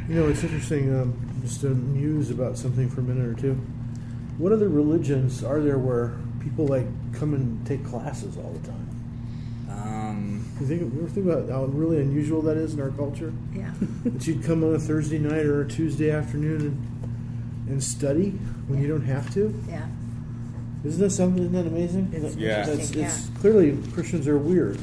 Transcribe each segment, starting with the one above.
You know, it's interesting, just to muse about something for a minute or two. What other religions are there where people like come and take classes all the time? You ever think about how really unusual that is in our culture? Yeah. That you'd come on a Thursday night or a Tuesday afternoon and study when you don't have to? Yeah. Isn't that something? Isn't that amazing? It's clearly Christians are weird.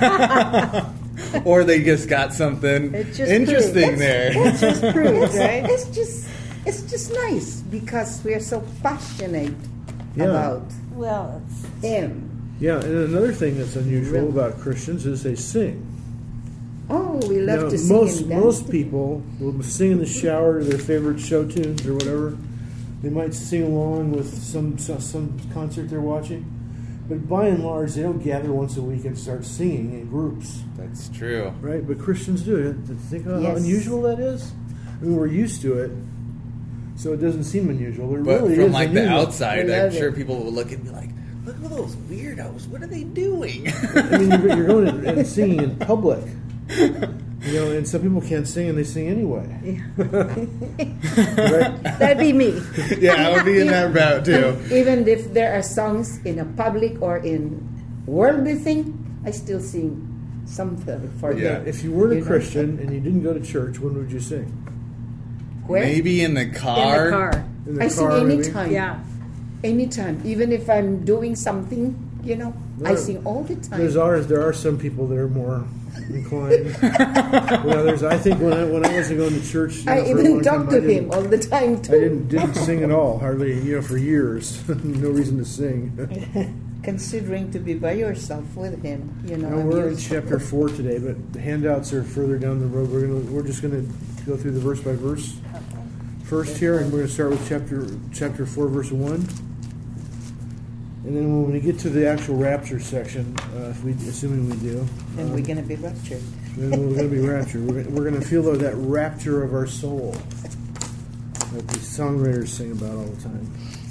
Or they just got something interesting there. It just proves, right? It's just nice because we are so passionate about Him. Yeah, and another thing that's unusual about Christians is they sing. Oh, we love to sing and dance. Most people will sing in the shower to their favorite show tunes or whatever. They might sing along with some concert they're watching. But by and large, they don't gather once a week and start singing in groups. That's true. Right? But Christians do it. Think how unusual that is? I mean, we're used to it, so it doesn't seem unusual. But from really like unusual. the outside, I'm sure people will look and be like, look at those weirdos. What are they doing? I mean, you're going and singing in public. You know, and some people can't sing and they sing anyway. Right? That'd be me. Yeah, I would be in that route too. Even if there are songs in a public or in worldly thing, I still sing something for them. Yeah, if you weren't a Christian and you didn't go to church, when would you sing? Where? Maybe in the car. In the car. In the I car, sing maybe? anytime. Yeah. Anytime. Even if I'm doing something, I sing all the time. There are some people that are more inclined than others. I think when I wasn't going to church, I for a even long talk time, to him all the time too. I didn't sing at all, hardly, for years. No reason to sing. Considering to be by yourself with him, Now we're in chapter 4 today, but the handouts are further down the road. We're just going to go through the verse by verse first here, and we're going to start with chapter 4, verse 1. And then when we get to the actual rapture section, assuming we do, and we're going to be raptured. Then we're going to be raptured. We're going to feel that rapture of our soul that the songwriters sing about all the time.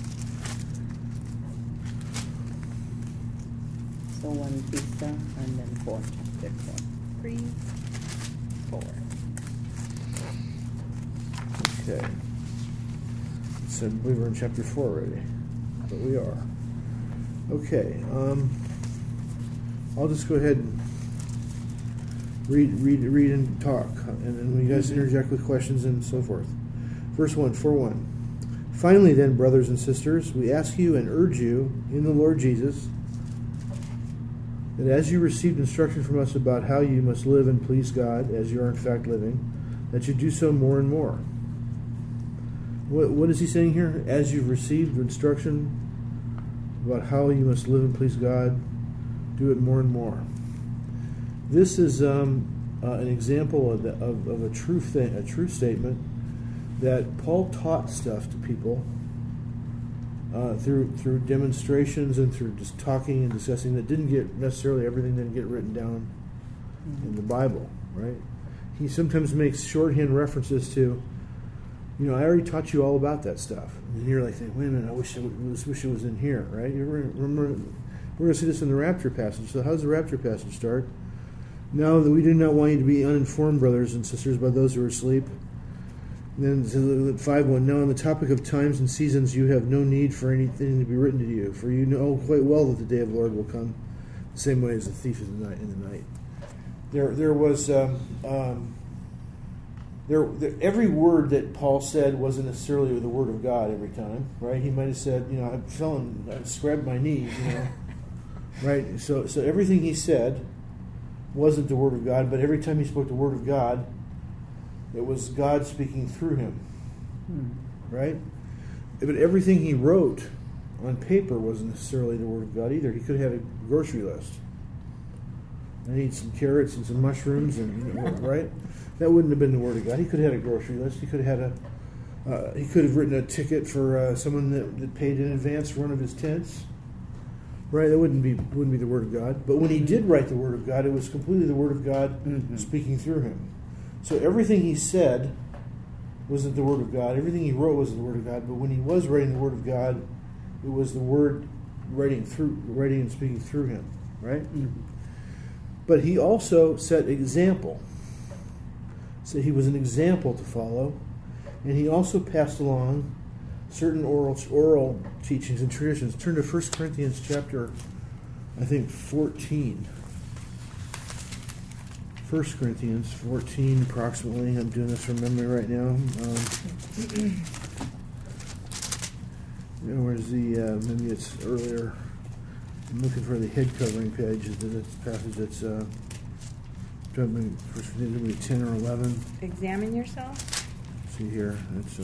So 1 Peter and then 4, chapter 4. 3, 4. Okay. So I believe we're in chapter 4 already, but we are. Okay. I'll just go ahead and read and talk, and then you guys interject with questions and so forth. Verse 1, 4:1. Finally, then, brothers and sisters, we ask you and urge you in the Lord Jesus that as you received instruction from us about how you must live and please God, as you are in fact living, that you do so more and more. What is he saying here? As you've received instruction about how you must live and please God, do it more and more. This is an example of a truth statement that Paul taught stuff to people through demonstrations and through just talking and discussing that didn't get necessarily everything didn't get written down in the Bible, right? He sometimes makes shorthand references to, I already taught you all about that stuff. And you're like, wait a minute, I wish it was in here, right? You remember, we're going to see this in the rapture passage. So how does the rapture passage start? Now that we do not want you to be uninformed, brothers and sisters, by those who are asleep. And then 5:1. Now on the topic of times and seasons, you have no need for anything to be written to you, for you know quite well that the day of the Lord will come the same way as a thief in the night. There was every word that Paul said wasn't necessarily the word of God every time, right? He might have said, I fell and I scrubbed my knees, right? So everything he said wasn't the word of God, but every time he spoke the word of God, it was God speaking through him, right? But everything he wrote on paper wasn't necessarily the word of God either. He could have had a grocery list. I need some carrots and some mushrooms, and right? That wouldn't have been the word of God. He could have had a grocery list. He could have had he could have written a ticket for someone that paid in advance for one of his tents. Right? That wouldn't be the word of God. But when he did write the word of God, it was completely the word of God speaking through him. So everything he said wasn't the word of God. Everything he wrote wasn't the word of God. But when he was writing the word of God, it was the word writing and speaking through him. Right? But he also set example. So he was an example to follow, and he also passed along certain oral teachings and traditions. Turn to 1 Corinthians chapter, I think, 14. 1 Corinthians 14, approximately. I'm doing this from memory right now. Where's the, maybe it's earlier. I'm looking for the head covering page. This passage that's, maybe 10 or 11. Examine yourself. See here, it's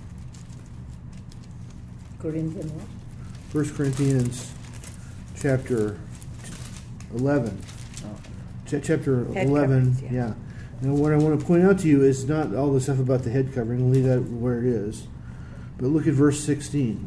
Corinthians what? 1 Corinthians chapter 11. Chapter Head 11, coverings, yeah. Now, what I want to point out to you is not all the stuff about the head covering. We'll leave that where it is. But look at verse 16.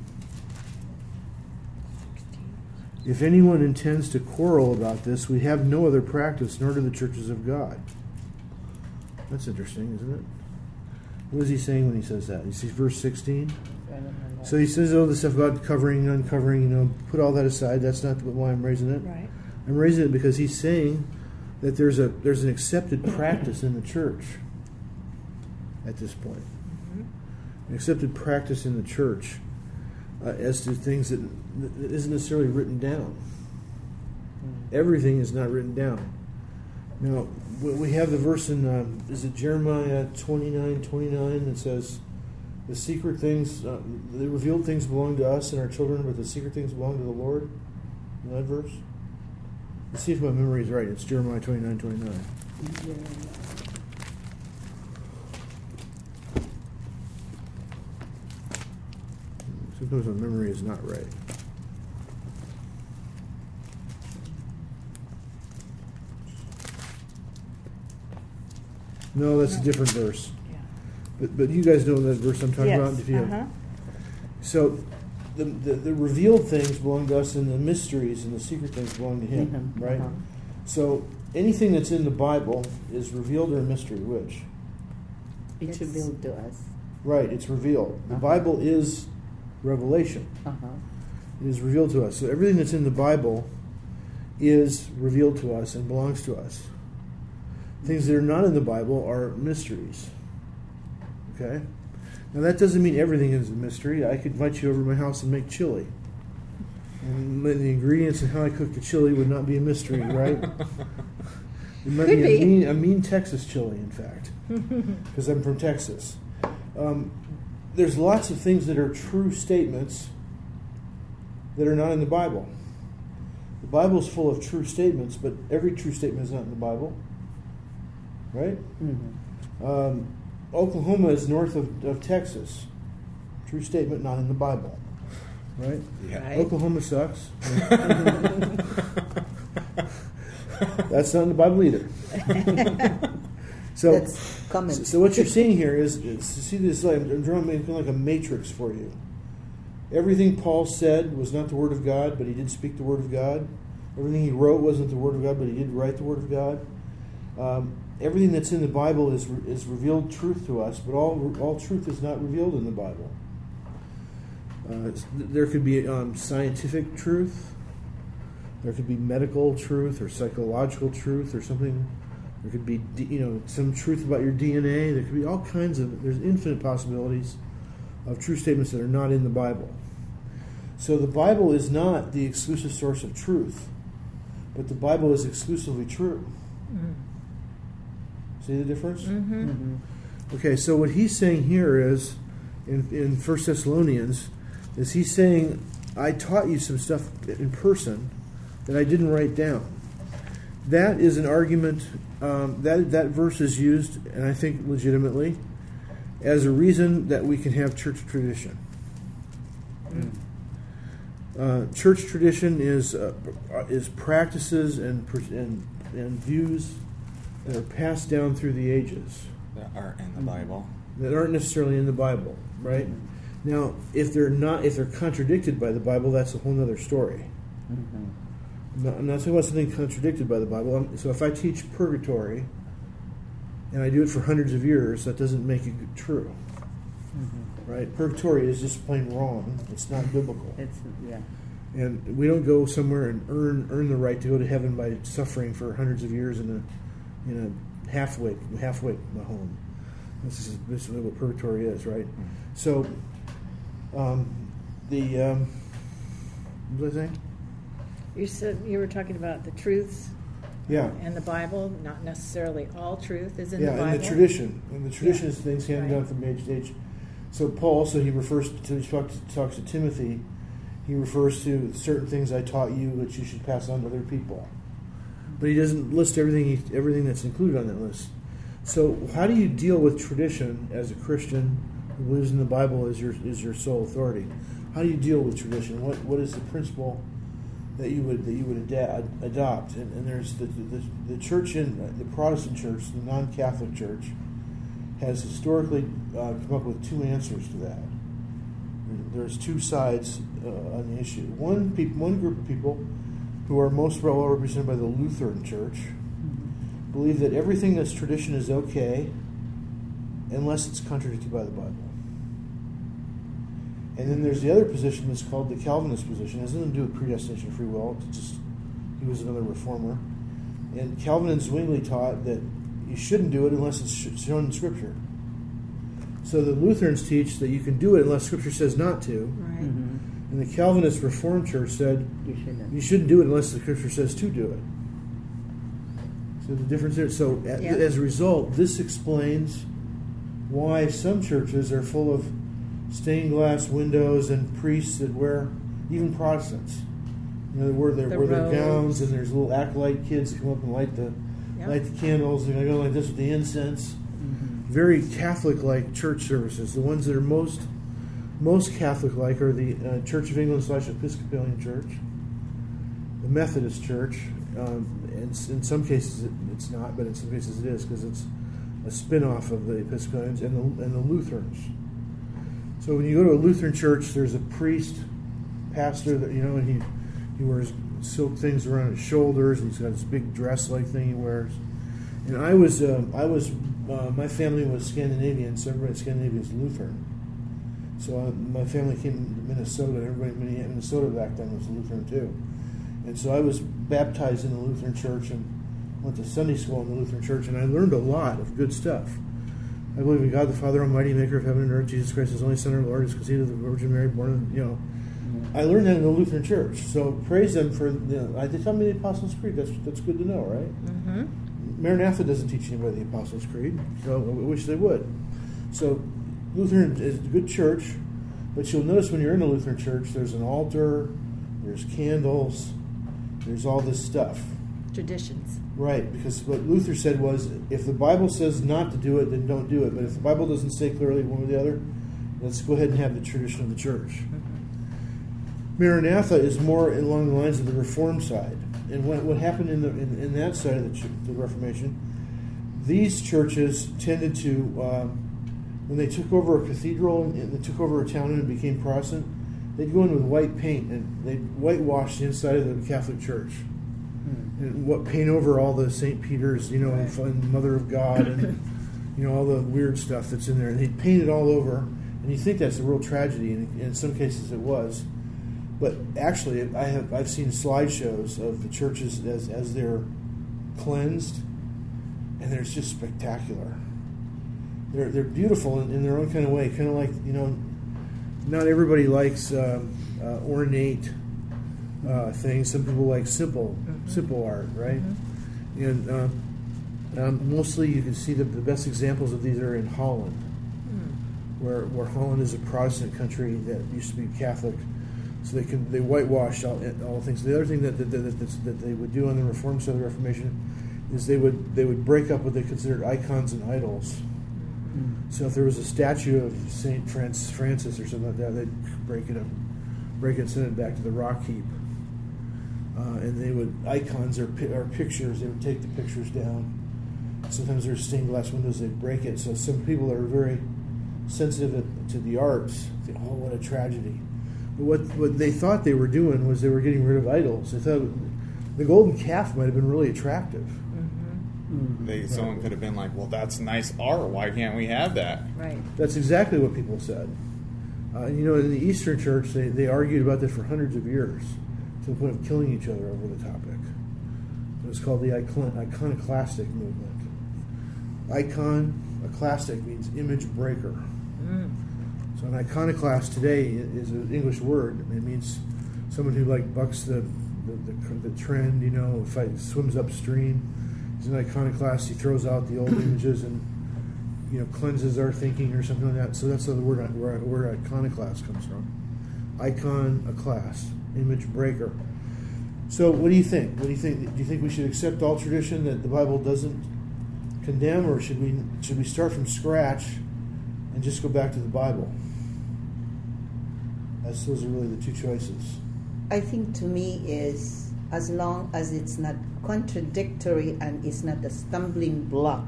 If anyone intends to quarrel about this, we have no other practice, nor do the churches of God. That's interesting, isn't it? What is he saying when he says that? You see verse 16? So he says all the stuff about covering, uncovering, put all that aside. That's not why I'm raising it. Right. I'm raising it because he's saying that there's an accepted practice in the church at this point. An accepted practice in the church as to things that isn't necessarily written down. Everything is not written down. Now, we have the verse in, is it Jeremiah 29:29 that says, the secret things, the revealed things belong to us and our children, but the secret things belong to the Lord? In that verse? Let's see if my memory is right. It's Jeremiah 29:29. Sometimes my memory is not right. No, that's a different verse. Yeah. But you guys know that verse I'm talking about? If you have. So the revealed things belong to us, and the mysteries and the secret things belong to Him, right? So anything that's in the Bible is revealed or a mystery, which? It's revealed to us. Right, it's revealed. The Bible is revelation. It is revealed to us. So everything that's in the Bible is revealed to us and belongs to us. Things that are not in the Bible are mysteries. Okay? Now that doesn't mean everything is a mystery. I could invite you over to my house and make chili. And the ingredients and how I cook the chili would not be a mystery, right? It might be a mean Texas chili, in fact, because I'm from Texas. There's lots of things that are true statements that are not in the Bible. The Bible is full of true statements, but every true statement is not in the Bible. Right? Oklahoma is north of Texas. True statement, not in the Bible. Right? Yeah. Right. Oklahoma sucks. That's not in the Bible either. So what you're seeing here is see this, I'm drawing like a matrix for you. Everything Paul said was not the Word of God, but he did speak the Word of God. Everything he wrote wasn't the Word of God, but he did write the Word of God. Everything that's in the Bible is revealed truth to us, but all truth is not revealed in the Bible. There could be scientific truth. There could be medical truth or psychological truth or something. There could be some truth about your DNA. There could be all kinds of. There's infinite possibilities of true statements that are not in the Bible. So the Bible is not the exclusive source of truth, but the Bible is exclusively true. See the difference? Okay, so what he's saying here is, in 1 Thessalonians, is he's saying, I taught you some stuff in person that I didn't write down. That is an argument, that verse is used, and I think legitimately, as a reason that we can have church tradition. Church tradition is practices and views that are passed down through the ages. That aren't in the Bible. That aren't necessarily in the Bible, right? Now, if they're contradicted by the Bible, that's a whole other story. I'm not talking about something contradicted by the Bible. So if I teach purgatory, and I do it for hundreds of years, that doesn't make it true. Right? Purgatory is just plain wrong. It's not biblical. And we don't go somewhere and earn the right to go to heaven by suffering for hundreds of years in a halfway home. This is basically what purgatory is, right? So, what was I saying? You said you were talking about the truths. Yeah. And the Bible, not necessarily all truth is in the Bible. Yeah, and the tradition. And the tradition is Yeah. things handed down from age to age. So Paul also, he talks to Timothy, he refers to certain things I taught you which you should pass on to other people. But he doesn't list everything that's included on that list. So how do you deal with tradition as a Christian who believes in the Bible as your sole authority? How do you deal with tradition? What is the principle that you would adopt? And there's the church in the Protestant church, the non-Catholic church, has historically come up with two answers to that. There's two sides on the issue. One group of people who are most well represented by the Lutheran Church believe that everything that's tradition is okay unless it's contradicted by the Bible. And then there's the other position that's called the Calvinist position. It has nothing to do with predestination free will. He was another reformer. And Calvin and Zwingli taught that you shouldn't do it unless it's shown in Scripture. So the Lutherans teach that you can do it unless Scripture says not to. Right. Mm-hmm. And the Calvinist Reformed Church said you shouldn't do it unless the Scripture says to do it. So the difference there. So as a result, this explains why some churches are full of stained glass windows and priests that wear, even Protestants, they wear their gowns, and there's little acolyte kids that come up and light the candles. They're going to go like this with the incense. Mm-hmm. Very Catholic-like church services. The ones that are most Catholic-like are the Church of England / Episcopalian Church, the Methodist Church. In some cases it's not, but in some cases it is, because it's a spin-off of the Episcopalians and the Lutherans. So when you go to a Lutheran church, there's a pastor that and he wears silk things around his shoulders, and he's got this big dress-like thing he wears. And my family was Scandinavian, so everybody in Scandinavia is Lutheran. So my family came to Minnesota, and everybody in Minnesota back then was Lutheran too. And so I was baptized in the Lutheran church and went to Sunday school in the Lutheran church, and I learned a lot of good stuff. I believe in God the Father Almighty, maker of heaven and earth, Jesus Christ, his only Son, our Lord, is conceived of the Virgin Mary, born of, I learned that in the Lutheran church. So praise them for, they tell me the Apostles' Creed. That's good to know, right? Mm-hmm. Maranatha doesn't teach anybody the Apostles' Creed, so I wish they would. So Lutheran is a good church, but you'll notice when you're in a Lutheran church, there's an altar, there's candles, there's all this stuff. Traditions. Right, because what Luther said was, if the Bible says not to do it, then don't do it. But if the Bible doesn't say clearly one or the other, let's go ahead and have the tradition of the church. Mm-hmm. Maranatha is more along the lines of the Reformed side. And what happened in that side of the Reformation, these churches tended to, when they took over a cathedral and they took over a town and it became Protestant, they'd go in with white paint and they'd whitewash the inside of the Catholic Church. And paint over all the St. Peter's, and Mother of God, and all the weird stuff that's in there. And they'd paint it all over, and you think that's a real tragedy, and in some cases it was. But actually, I've seen slideshows of the churches as they're cleansed, and they're just spectacular. They're beautiful in their own kind of way, kind of like not everybody likes ornate things. Some people like simple art, right? Mm-hmm. And mostly you can see the best examples of these are in Holland, where Holland is a Protestant country that used to be Catholic, so they whitewash all things. The other thing that they would do on the Reformed side of the Reformation is they would break up what they considered icons and idols. Mm-hmm. So if there was a statue of Saint Francis or something like that, they'd break it, and send it back to the rock heap. And they would, icons or pictures, they would take the pictures down. Sometimes there's stained glass windows, they'd break it. So some people are very sensitive to the arts. Think, oh, what a tragedy. But what they thought they were doing was they were getting rid of idols. They thought the golden calf might have been really attractive. Mm-hmm. Someone could have been like, well, that's nice art. Why can't we have that? Right. That's exactly what people said. In the Eastern Church, they argued about that for hundreds of years, to the point of killing each other over the topic. It was called the iconoclastic movement. Icon Iconoclastic means image breaker. So an iconoclast today is an English word. It means someone who like bucks the trend, swims upstream. He's an iconoclast. He throws out the old images and cleanses our thinking or something like that. So that's where the word iconoclast comes from. Iconoclast, image breaker. So what do you think? Do you think we should accept all tradition that the Bible doesn't condemn, or should we start from scratch and just go back to the Bible? Those are really the two choices. I think to me is, as long as it's not contradictory and it's not a stumbling block,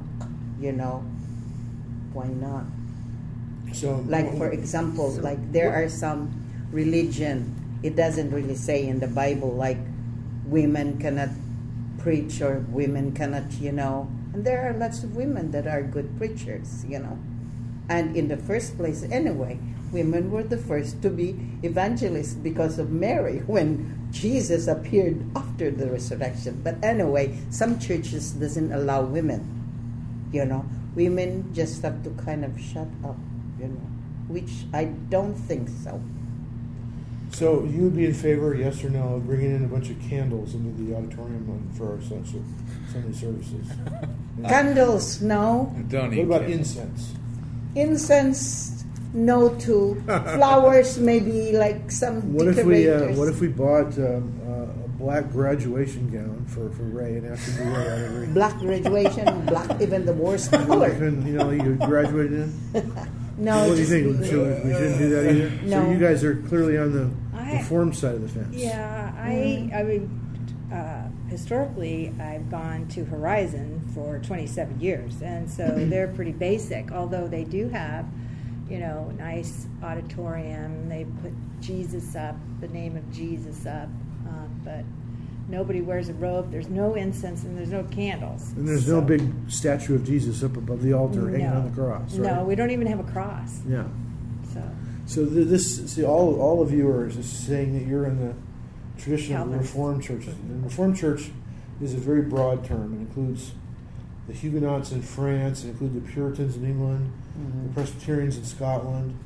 why not? So, like for example, like there are some religion, it doesn't really say in the Bible like women cannot preach or women cannot, and there are lots of women that are good preachers, and in the first place anyway, women were the first to be evangelists because of Mary when Jesus appeared after the resurrection. But anyway, some churches doesn't allow women, women just have to kind of shut up, which I don't think so. So you would be in favor, yes or no, of bringing in a bunch of candles into the auditorium for our Sunday services? Candles, no. Don't What about incense? Incense, no to. Flowers, maybe like some decorators. What if we bought a black graduation gown for Ray and asked him to wear that every... Black graduation, black, even the worst color. You graduated in? No. What do you think? We shouldn't do that either? No. So you guys are clearly on the Reformed side of the fence. Yeah, I mean, historically, I've gone to Horizon for 27 years, and so they're pretty basic, although they do have, nice auditorium. They put Jesus up, the name of Jesus up, but nobody wears a robe. There's no incense, and there's no candles. And there's no big statue of Jesus up above the altar hanging on the cross, right? No, we don't even have a cross. Yeah. So all of you are just saying that you're in the tradition of the Reformed churches. And the Reformed church is a very broad term. It includes the Huguenots in France, it includes the Puritans in England, the Presbyterians in Scotland,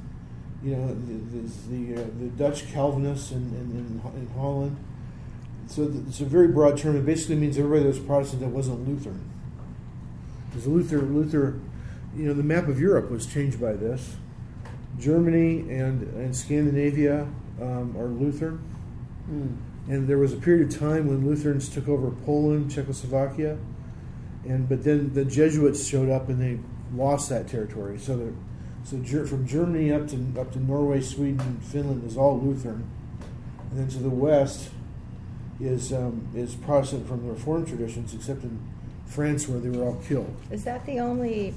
the Dutch Calvinists in Holland. So it's a very broad term. It basically means everybody that was Protestant that wasn't Lutheran. Because Luther, the map of Europe was changed by this. Germany and Scandinavia are Lutheran. And there was a period of time when Lutherans took over Poland, Czechoslovakia, but then the Jesuits showed up and they lost that territory. So from Germany up to Norway, Sweden, Finland is all Lutheran, and then to the west is Protestant from the Reformed traditions, except in France where they were all killed. Is that the only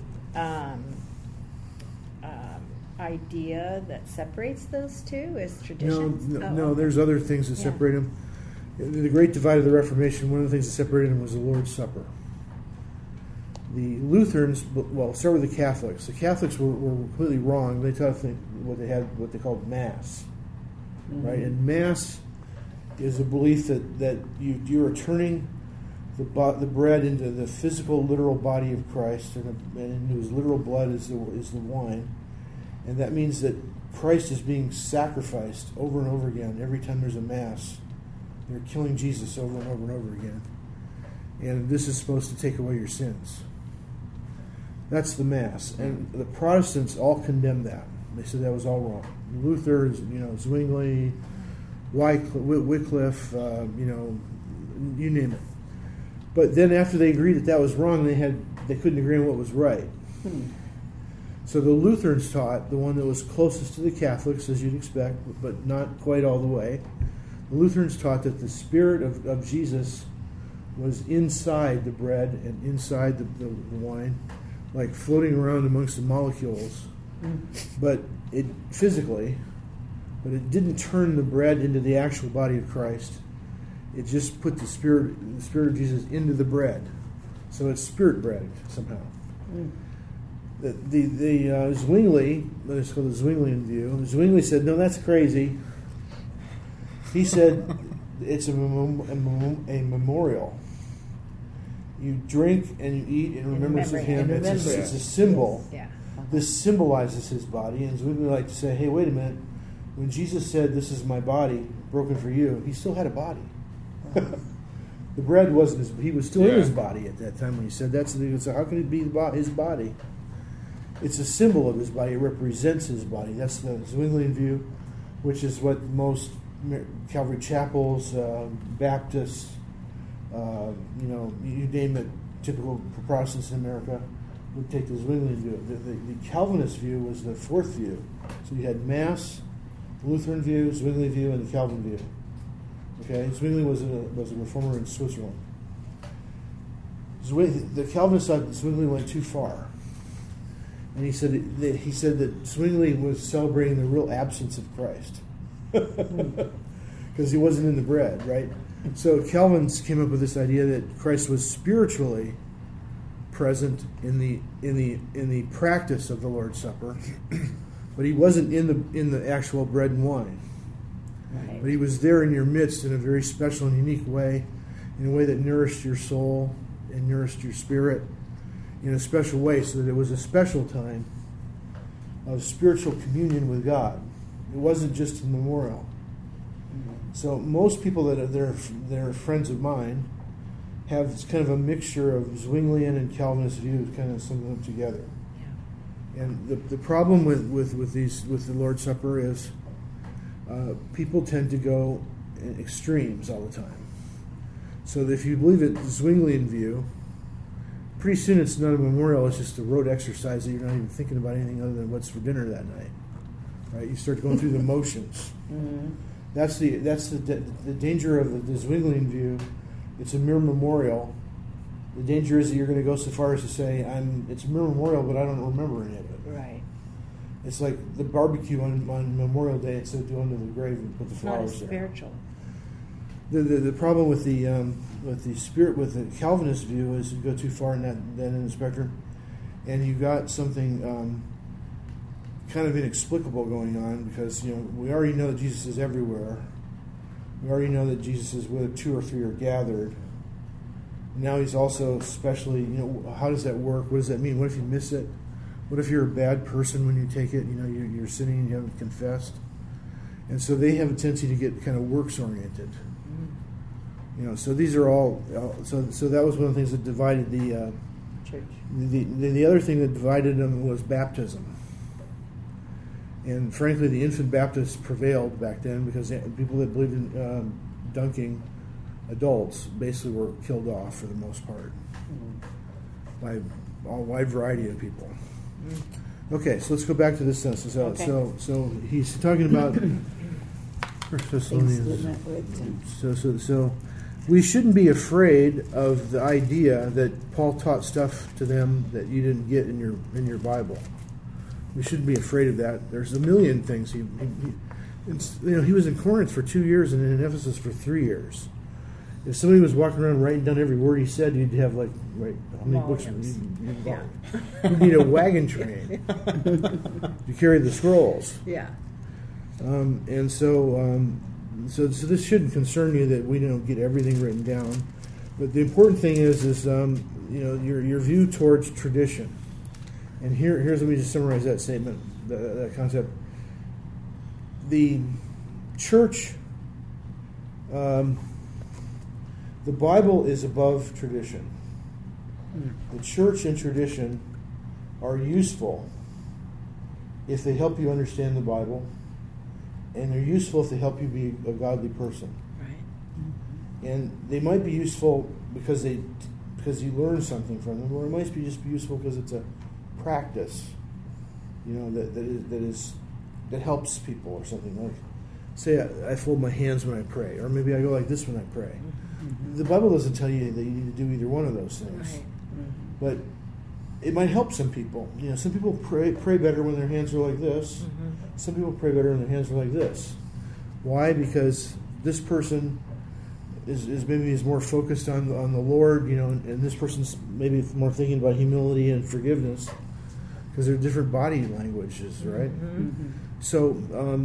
idea that separates those two? Is traditions? No, there's other things that separate them. The Great Divide of the Reformation, one of the things that separated them was the Lord's Supper. The Lutherans, start with the Catholics. The Catholics were completely wrong. They taught what they called Mass, right? And Mass is a belief that you are turning the bread into the physical, literal body of Christ, and into His literal blood is the wine, and that means that Christ is being sacrificed over and over again. Every time there's a Mass, they're killing Jesus over and over and over again, and this is supposed to take away your sins. That's the Mass, and the Protestants all condemned that. They said that was all wrong. Luther, Zwingli, Wycliffe, you name it. But then after they agreed that was wrong, they couldn't agree on what was right. So the Lutherans taught, the one that was closest to the Catholics, as you'd expect, but not quite all the way. The Lutherans taught that the Spirit of Jesus was inside the bread and inside the wine, like floating around amongst the molecules, but it didn't turn the bread into the actual body of Christ. It just put the Spirit of Jesus into the bread, so it's spirit bread somehow. The Zwingli, let's call the Zwinglian view. Zwingli said, "No, that's crazy." He said it's a memorial. You drink and you eat in remembrance of him. remember him. It's a symbol. Yeah. This symbolizes his body, and we would like to say, hey, wait a minute. When Jesus said, "This is my body broken for you," he still had a body. The bread wasn't he was still in his body at that time when he said that. So how can it be his body? It's a symbol of his body. It represents his body. That's the Zwinglian view, which is what most Calvary chapels, Baptists, you name it, typical Protestants in America would take the Zwinglian view. The Calvinist view was the fourth view. So you had Mass, Lutheran view, Zwingli view, and the Calvin view. Okay, Zwingli was a reformer in Switzerland. The Calvinists thought that Zwingli went too far, and he said that Zwingli was celebrating the real absence of Christ because he wasn't in the bread, right? So Calvins came up with this idea that Christ was spiritually present in the practice of the Lord's Supper, but he wasn't in the actual bread and wine. Right. But he was there in your midst in a very special and unique way, in a way that nourished your soul and nourished your spirit in a special way, so that it was a special time of spiritual communion with God. It wasn't just a memorial. So most people that are friends of mine have kind of a mixture of Zwinglian and Calvinist views, kind of some of them together. Yeah. And the problem with the Lord's Supper is people tend to go in extremes all the time. So that if you believe it, the Zwinglian view, pretty soon it's not a memorial, it's just a rote exercise that you're not even thinking about anything other than what's for dinner that night. Right? You start going through the motions. Mm-hmm. That's the danger of the Zwinglian view. It's a mere memorial. The danger is that you're going to go so far as to say, it's a mere memorial, but I don't remember any of it. Right. It's like the barbecue on Memorial Day instead of going to the grave and put the It's not flowers as there. spiritual. The problem with the Calvinist view is you go too far in that end of the spectrum, and you got something kind of inexplicable going on, because we already know that Jesus is everywhere. We already know that Jesus is where 2 or 3 are gathered. Now he's also especially, how does that work? What does that mean? What if you miss it? What if you're a bad person when you take it? You're sinning and you haven't confessed. And so they have a tendency to get kind of works oriented. So these are all. So that was one of the things that divided the Church. The other thing that divided them was baptism. And frankly, the infant Baptists prevailed back then, because people that believed in dunking adults basically were killed off for the most part by a wide variety of people. Okay, so let's go back to this sentence. Okay. So he's talking about First Thessalonians. So we shouldn't be afraid of the idea that Paul taught stuff to them that you didn't get in your Bible. We shouldn't be afraid of that. There's a million things. He was in Corinth for 2 years and in Ephesus for 3 years. If somebody was walking around writing down every word he said, you'd have how many books? You'd need a wagon train to carry the scrolls. Yeah. So this shouldn't concern you that we don't get everything written down. But the important thing is your view towards tradition. And here's, let me just summarize that statement, that concept. The church, the Bible is above tradition. The church and tradition are useful if they help you understand the Bible, and they're useful if they help you be a godly person. Right. And they might be useful because you learn something from them, or it might just be useful because it's a practice, that helps people or something. Like, say I fold my hands when I pray, or maybe I go like this when I pray. Mm-hmm. The Bible doesn't tell you that you need to do either one of those things, Right. but it might help some people. Some people pray better when their hands are like this. Mm-hmm. Some people pray better when their hands are like this. Why? Because this person is more focused on the Lord, and this person's maybe more thinking about humility and forgiveness, because they're different body languages, right? Mm-hmm. So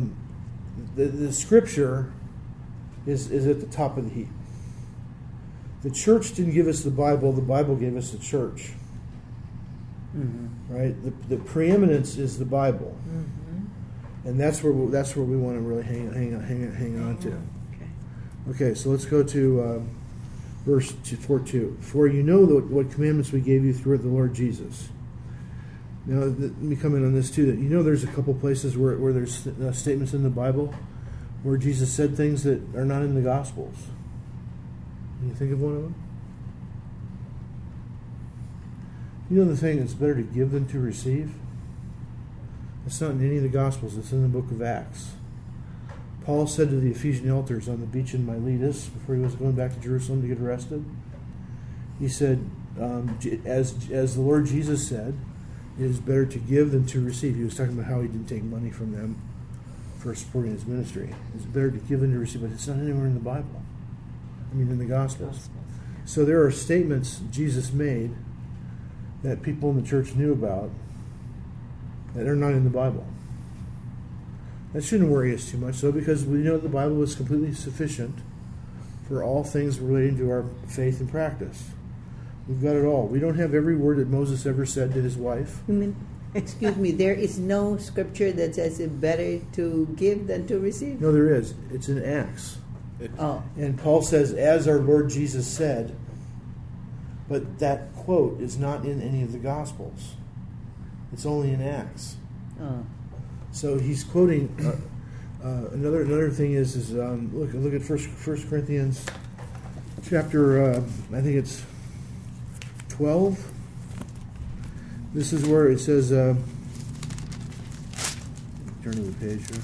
the Scripture is at the top of the heap. The church didn't give us the Bible gave us the church. Mm-hmm. Right? The preeminence is the Bible. Mm-hmm. And that's where we want to really hang on to. Okay. Okay, so let's go to verse 4:2. For you know what commandments we gave you through the Lord Jesus. Now, let me comment on this too. That there's a couple places where there's statements in the Bible where Jesus said things that are not in the Gospels. Can you think of one of them? The thing, it's better to give than to receive. It's not in any of the Gospels. It's in the book of Acts. Paul said to the Ephesian elders on the beach in Miletus before he was going back to Jerusalem to get arrested, he said, as the Lord Jesus said, it is better to give than to receive. He was talking about how he didn't take money from them for supporting his ministry. It's better to give than to receive, but it's not anywhere in the Bible. In the Gospels. So there are statements Jesus made that people in the church knew about that are not in the Bible. That shouldn't worry us too much, though, because we know the Bible is completely sufficient for all things relating to our faith and practice. We've got it all. We don't have every word that Moses ever said to his wife. Excuse me, there is no scripture that says it's better to give than to receive? No, there is. It's in Acts. And Paul says, as our Lord Jesus said, but that quote is not in any of the Gospels. It's only in Acts. Oh. So he's quoting. Another thing is look at First Corinthians chapter. I think it's 12. This is where it says. Turn to the page here.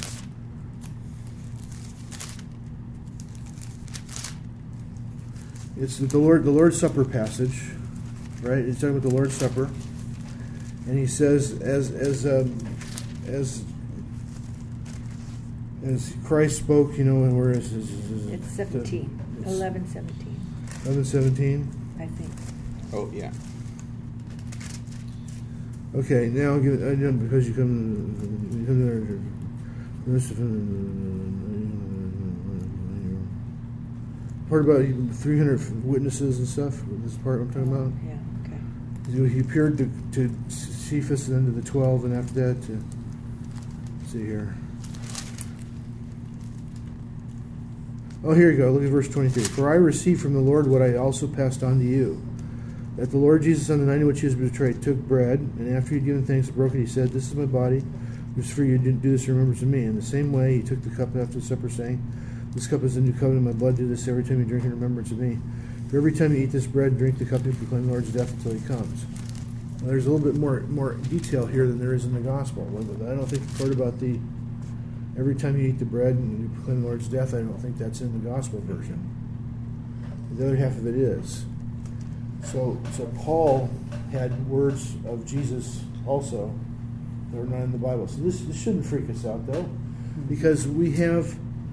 It's the Lord's Supper passage, right? It's talking about the Lord's Supper, and he says, as Christ spoke, and where is this? It's 17. 11:17. 11:17. I think. Oh, yeah. Okay, now I'll give it, because you come there. Part about 300 witnesses and stuff. This is part I'm talking about. Yeah. Okay. He appeared to Cephas and then to the 12, and after that to. Let's see here. Oh, here you go. Look at verse 23. For I received from the Lord what I also passed on to you, that the Lord Jesus, on the night in which he was betrayed, took bread, and after he had given thanks, broke it. He said, "This is my body, which is for you. Do this in remembrance of me." In the same way, he took the cup after the supper, saying, "This cup is the new covenant in my blood. Do this every time you drink in remembrance of me. For every time you eat this bread and drink the cup, you proclaim the Lord's death until he comes." Well, there's a little bit more detail here than there is in the gospel. I don't think the part about the every time you eat the bread and you proclaim the Lord's death, I don't think that's in the gospel version. The other half of it is. So Paul had words of Jesus also that are not in the Bible. So this shouldn't freak us out, though, because we have.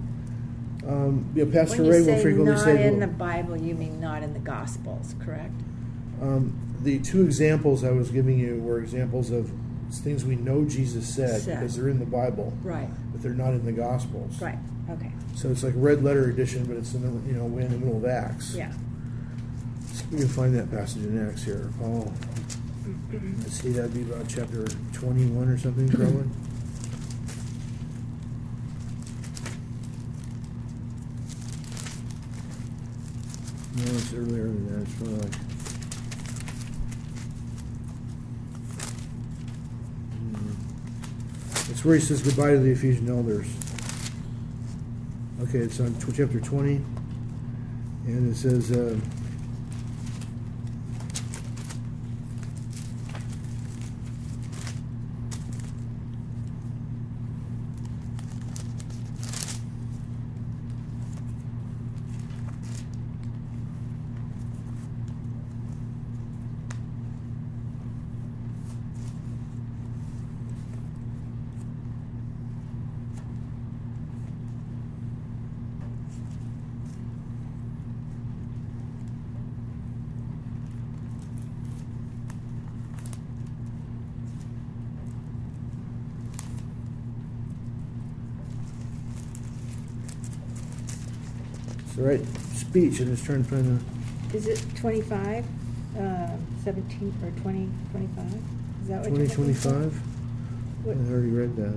Pastor Ray will frequently say, not in the Bible, you mean not in the Gospels, correct? The two examples I was giving you were examples of things we know Jesus said because they're in the Bible, right? But they're not in the Gospels, right? Okay. So it's like red letter edition, but it's in the way in the middle of Acts. Yeah. So we can find that passage in Acts here, Paul. Let's see, that'd be about chapter 21 or something, probably. No, it's earlier than that. It's probably like. It's where he says goodbye to the Ephesian elders. Okay, it's on chapter 20, and it says. It's the right speech. I'm just trying to find the. Is it 25, 17 or 20, 25? Is that what you're looking for? 2025? What? I already read that.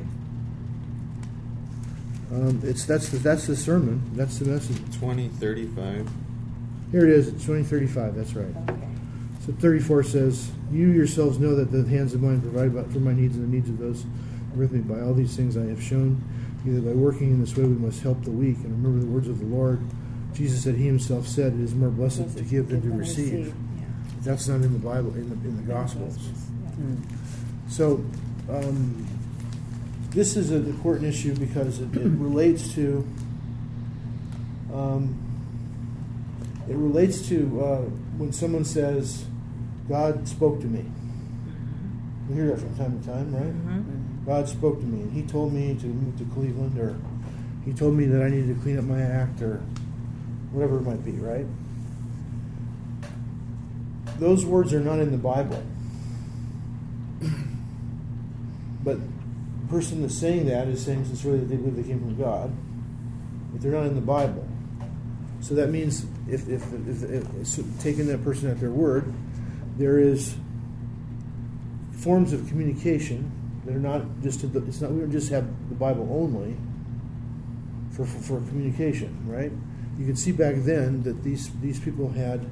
Okay. That's the sermon. That's the message. 2035. Here it is. It's 2035. That's right. Okay. So 34 says, "You yourselves know that the hands of mine provide for my needs and the needs of those with me. By all these things I have shown you that by working in this way we must help the weak. And remember the words of the Lord. Jesus said, He Himself said, it is more blessed to give than to receive." Yeah. That's not in the Bible, in the Gospels. Yeah. So this is an important issue because it relates to when someone says, "God spoke to me." We hear that from time to time, right? Mm-hmm. God spoke to me, and He told me to move to Cleveland, or He told me that I needed to clean up my act, or whatever it might be, right? Those words are not in the Bible. But the person that's saying that is saying sincerely that they believe they came from God, but they're not in the Bible. So that means if taking that person at their word, there is forms of communication that are not just we don't just have the Bible only for communication, right? You can see back then that these people had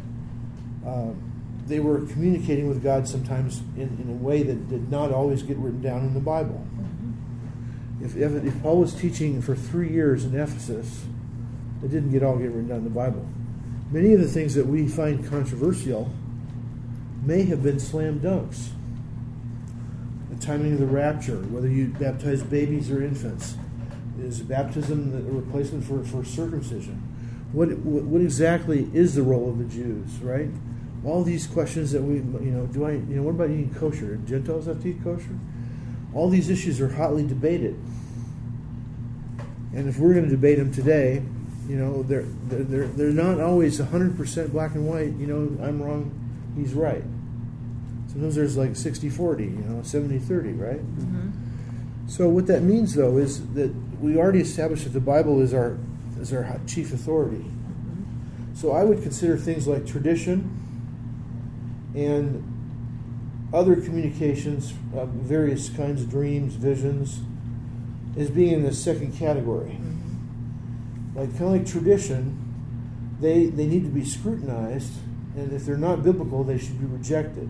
they were communicating with God sometimes in a way that did not always get written down in the Bible. If Paul was teaching for 3 years in Ephesus, it didn't all get written down in the Bible. Many of the things that we find controversial may have been slam dunks. The timing of the rapture, whether you baptize babies or infants, is baptism a replacement for circumcision? What exactly is the role of the Jews, right? All these questions that what about eating kosher? Do Gentiles have to eat kosher? All these issues are hotly debated. And if we're going to debate them today, they're not always 100% black and white. I'm wrong, he's right. Sometimes there's like 60-40, 70-30, right? Mm-hmm. So what that means, though, is that we already established that the Bible is our chief authority. Mm-hmm. So I would consider things like tradition and other communications, various kinds of dreams, visions, as being in the second category. Mm-hmm. Like tradition, they need to be scrutinized, and if they're not biblical, they should be rejected.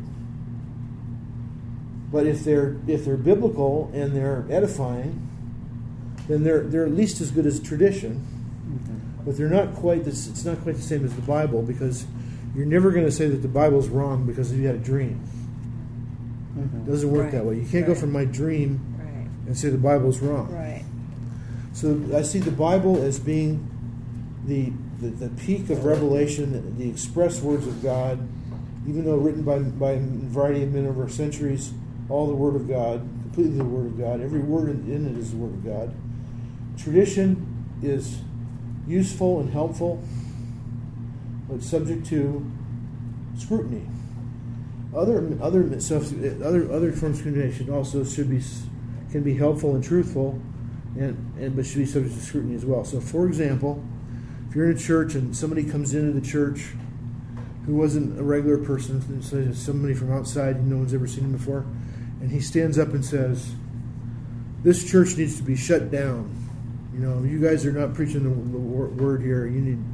But if they're biblical and they're edifying, then they're at least as good as tradition. Mm-hmm. But they're not quite this. It's not quite the same as the Bible, because you're never going to say that the Bible's wrong because you had a dream. Mm-hmm. It doesn't work that way. You can't go from my dream and say the Bible's wrong. Right. So I see the Bible as being the peak of revelation, the express words of God, even though written by a variety of men over centuries, all the Word of God, completely the Word of God. Every word in it is the Word of God. Tradition is useful and helpful, but subject to scrutiny. Other forms of communication also can be helpful and truthful, but should be subject to scrutiny as well. So, for example, if you're in a church and somebody comes into the church who wasn't a regular person, so somebody from outside, no one's ever seen him before, and he stands up and says, "This church needs to be shut down. You guys are not preaching the word here.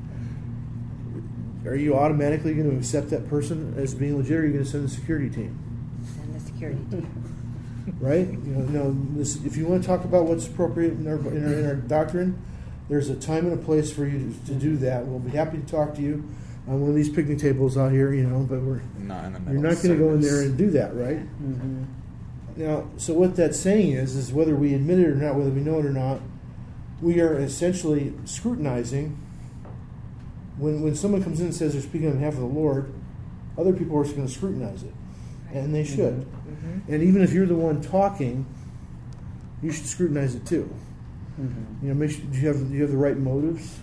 Are you automatically going to accept that person as being legit, or are you going to send the security team?" And the security team. Right? If you want to talk about what's appropriate in our doctrine, there's a time and a place for you to do that. We'll be happy to talk to you on one of these picnic tables out here, but you're not going to go in there and do that, right? Mm-hmm. Now, so what that's saying is whether we admit it or not, whether we know it or not, we are essentially scrutinizing. When someone comes in and says they're speaking on behalf of the Lord, other people are going to scrutinize it, and they should. Mm-hmm. And even if you're the one talking, you should scrutinize it too. Mm-hmm. Make sure, do you have the right motives?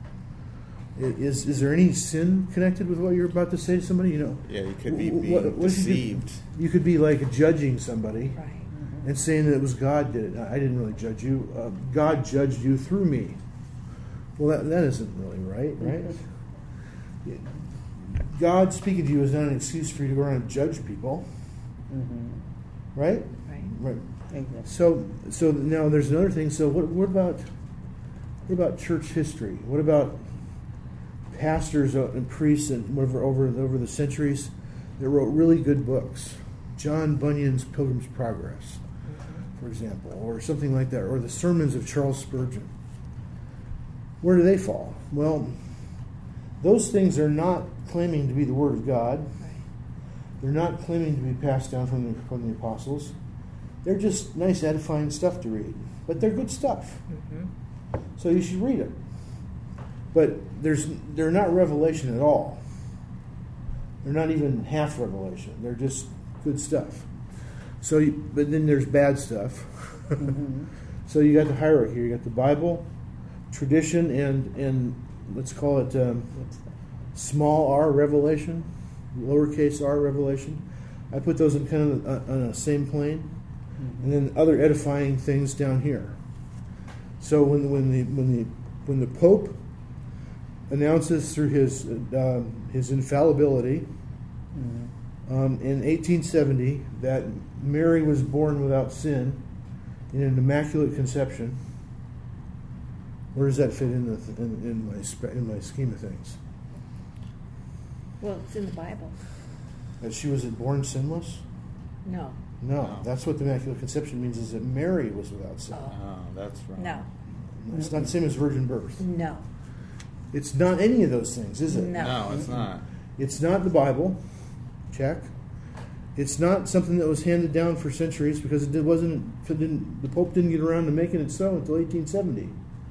Is there any sin connected with what you're about to say to somebody? Yeah, you could be being deceived. You could be like judging somebody, Right. and saying that it was God did it. I didn't really judge you. God judged you through me. Well, that isn't really right? God speaking to you is not an excuse for you to go around and judge people, right? Right. Right. Exactly. So now there's another thing. So what about church history? What about pastors and priests and whatever over the centuries that wrote really good books? John Bunyan's Pilgrim's Progress, for example, or something like that, or the sermons of Charles Spurgeon. Where do they fall? Well, those things are not claiming to be the Word of God. Right. They're not claiming to be passed down from the apostles. They're just nice, edifying stuff to read. But they're good stuff. So you should read them. But they're not revelation at all. They're not even half revelation. They're just good stuff. But then there's bad stuff. So you got the hierarchy. You got the Bible, tradition, and let's call it small r revelation, lowercase r revelation. I put those in kind of on a same plane, and then other edifying things down here. So when the Pope announces through his infallibility in 1870 that Mary was born without sin in an immaculate conception, where does that fit in my scheme of things? Well, it's in the Bible. That she was born sinless? No. No, that's what the immaculate conception means, is that Mary was without sin. Oh, that's right. No. It's not the same as virgin birth. No. It's not any of those things, is it? No. No, it's not. It's not the Bible. Check. It's not something that was handed down for centuries, because the Pope didn't get around to making it so until 1870.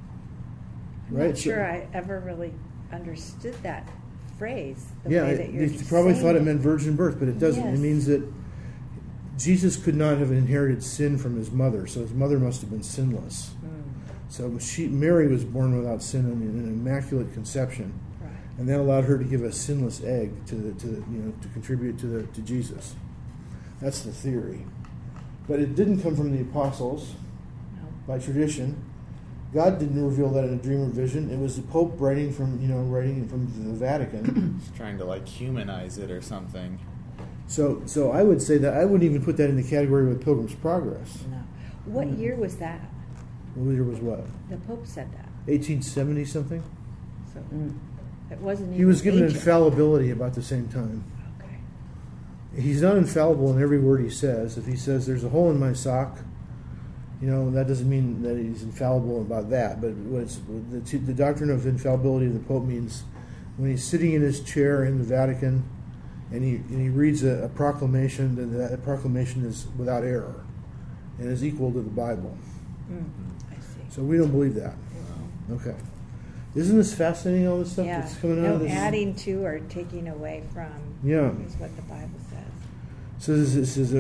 I'm Right? not sure I ever really understood that phrase the Yeah, way that you're they probably saying thought it meant virgin birth, but it doesn't. Yes. It means that Jesus could not have inherited sin from his mother, so his mother must have been sinless. So Mary was born without sin in an immaculate conception, Right. and that allowed her to give a sinless egg to contribute to Jesus. That's the theory, but it didn't come from the apostles No. by tradition. God didn't reveal that in a dream or vision. It was the Pope writing from the Vatican. He's trying to like humanize it or something. So I would say that I wouldn't even put that in the category with Pilgrim's Progress. No. What year was that? What year was what? The Pope said that. 1870 something? So it wasn't even He was given ancient. infallibility about the same time. Okay. He's not infallible in every word he says. If he says there's a hole in my sock, that doesn't mean that he's infallible about that. But the doctrine of infallibility of the Pope means when he's sitting in his chair in the Vatican and he reads a proclamation, then that proclamation is without error and is equal to the Bible. I see. So we don't believe that. Okay. Isn't this fascinating, all this stuff Yeah. that's coming out No of this? adding to or taking away from Yeah. is what the Bible says. So this is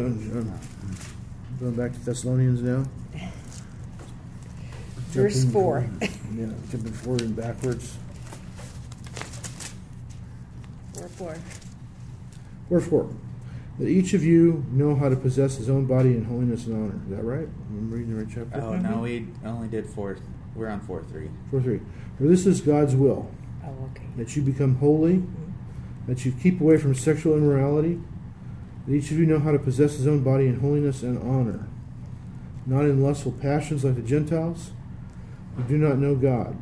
going back to Thessalonians now. Verse Jumping- 4. Yeah, jumping forward and backwards. 4:4. Wherefore, that each of you know how to possess his own body in holiness and honor. Is that right? I'm reading the right chapter. Oh no, we only did 4. We're on 4:3. 4:3. For this is God's will, Oh, okay. that you become holy, that you keep away from sexual immorality, that each of you know how to possess his own body in holiness and honor, not in lustful passions like the Gentiles, who do not know God.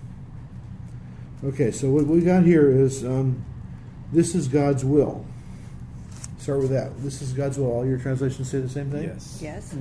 Okay, so what we got here is this is God's will. Start with that. This is God's will. All your translations say the same thing? Yes.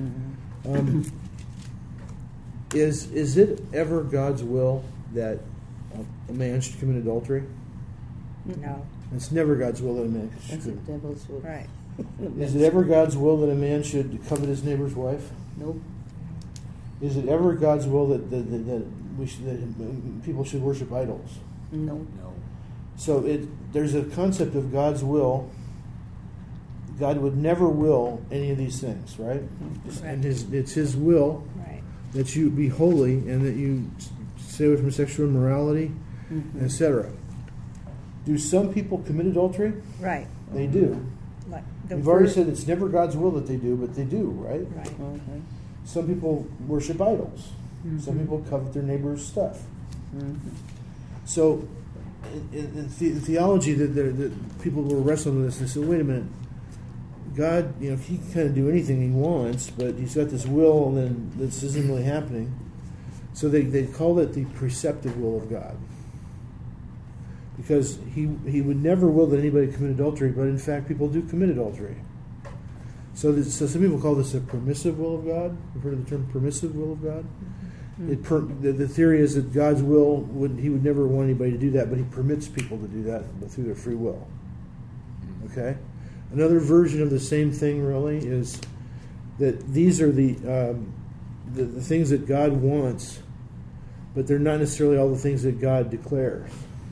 Is it ever God's will that a man should commit adultery? No. It's never God's will that a man should That's the commit. devil's will. Right. Is it ever God's will that a man should covet his neighbor's wife? Nope. Is it ever God's will that people should worship idols? No. No. So there's a concept of God's will. God would never will any of these things, right? And it's His will Right. that you be holy and that you stay away from sexual immorality, etc. Do some people commit adultery? Right. They do. Like You've already said it's never God's will that they do, but they do, right? Right. Okay. Some people worship idols. Some people covet their neighbor's stuff. So in theology, that people were wrestling with this. They said, "Wait a minute, God, He can kind of do anything He wants, but He's got this will, and then this isn't really happening." So they called it the preceptive will of God, because He would never will that anybody commit adultery, but in fact, people do commit adultery. So some people call this a permissive will of God. You've heard of the term permissive will of God? The theory is that God's will He would never want anybody to do that, but He permits people to do that through their free will. Okay? Another version of the same thing really is that these are the things that God wants, but they're not necessarily all the things that God declares.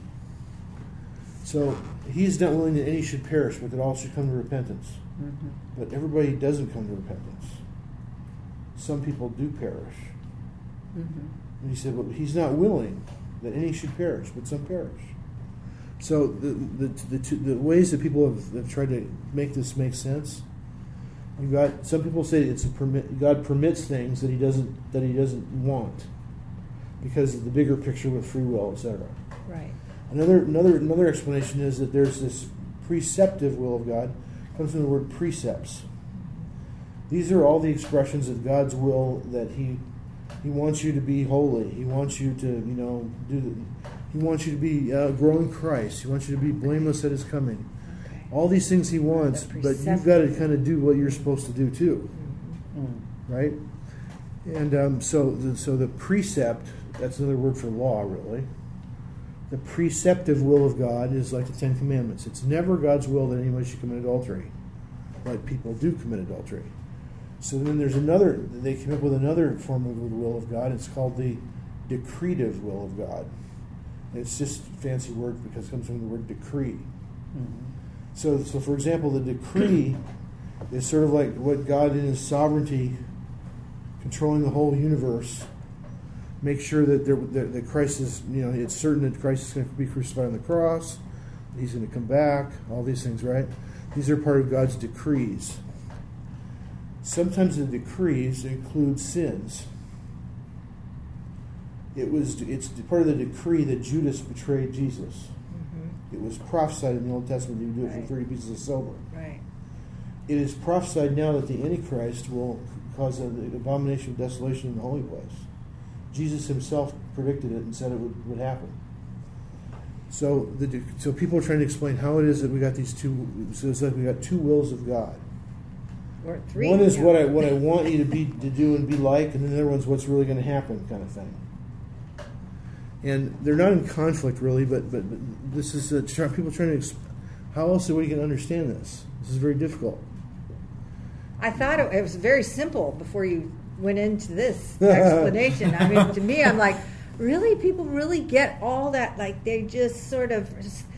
So He's not willing that any should perish, but that all should come to repentance. But everybody doesn't come to repentance. Some people do perish. And He said, but He's not willing that any should perish, but some perish. So the ways that people have tried to make this make sense, you've got some people say it's God permits things that He doesn't want because of the bigger picture with free will, etc. Right. Another explanation is that there's this preceptive will of God. Comes from the word precepts. These are all the expressions of God's will, that He wants you to be holy. He wants you to He wants you to be grow in Christ. He wants you to be blameless at His coming. Okay. All these things He wants, but you've got to kind of do what you're supposed to do too, right? And so the precept, that's another word for law, really. The preceptive will of God is like the Ten Commandments. It's never God's will that anybody should commit adultery, but people do commit adultery. So then they came up with another form of the will of God. It's called the decretive will of God. It's just a fancy word because it comes from the word decree. So for example, the decree is sort of like what God in His sovereignty, controlling the whole universe, make sure that Christ is, it's certain that Christ is going to be crucified on the cross, He's going to come back, all these things, right? These are part of God's decrees. Sometimes the decrees include sins. It's part of the decree that Judas betrayed Jesus. It was prophesied in the Old Testament that He would do it for 30 pieces of silver. Right. It is prophesied now that the Antichrist will cause an abomination of desolation in the holy place. Jesus Himself predicted it and said it would happen. So people are trying to explain how it is that we got these two. So it's like we got two wills of God. Or three. One is what I want you to do and be like, and then the other one's what's really going to happen, kind of thing. And they're not in conflict really, but this is people trying to. How else are we going to understand this? This is very difficult. I thought it was very simple before you went into this explanation. I mean, to me, I'm like, really? People really get all that? Like, they just sort of,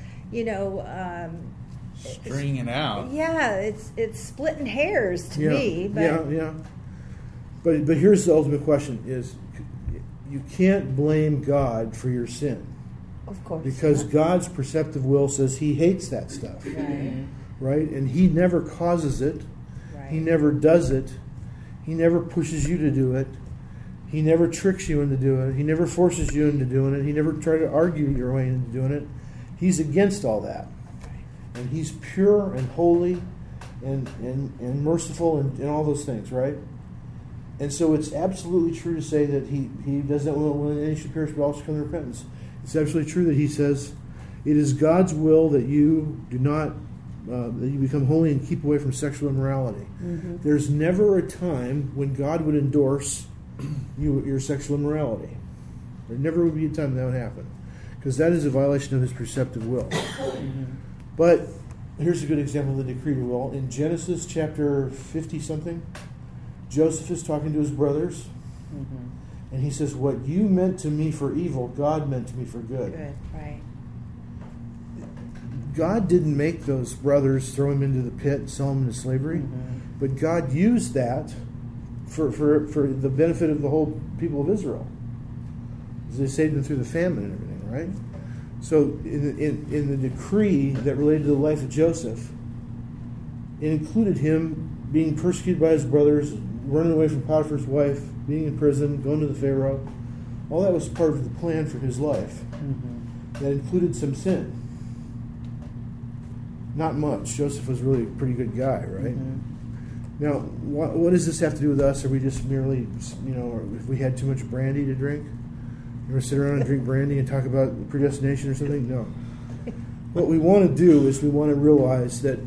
string it out. Yeah, it's splitting hairs to me. But Yeah. But here's the ultimate question: is you can't blame God for your sin. Of course. Because God's perceptive will says He hates that stuff. Right? And He never causes it. Right. He never does it. He never pushes you to do it. He never tricks you into doing it. He never forces you into doing it. He never tries to argue your way into doing it. He's against all that. And He's pure and holy and merciful and all those things, right? And so it's absolutely true to say that He does not will any should perish, but all should come to repentance. It's absolutely true that He says it is God's will that you do not that you become holy and keep away from sexual immorality. There's never a time when God would endorse your sexual immorality. There never would be a time that would happen, because that is a violation of His preceptive will. But here's a good example of the decretive will. In Genesis chapter 50-something, Joseph is talking to his brothers, and he says, what you meant to me for evil, God meant to me for good. Good, right. God didn't make those brothers throw him into the pit and sell him into slavery, but God used that for the benefit of the whole people of Israel. They saved them through the famine and everything, right? So in the decree that related to the life of Joseph, it included him being persecuted by his brothers, running away from Potiphar's wife, being in prison, going to the Pharaoh. All that was part of the plan for his life. that included some sin. Not much. Joseph was really a pretty good guy, right? Now, what does this have to do with us? Are we just merely, or if we had too much brandy to drink? You ever sit around and drink brandy and talk about predestination or something? No. What we want to do is we want to realize that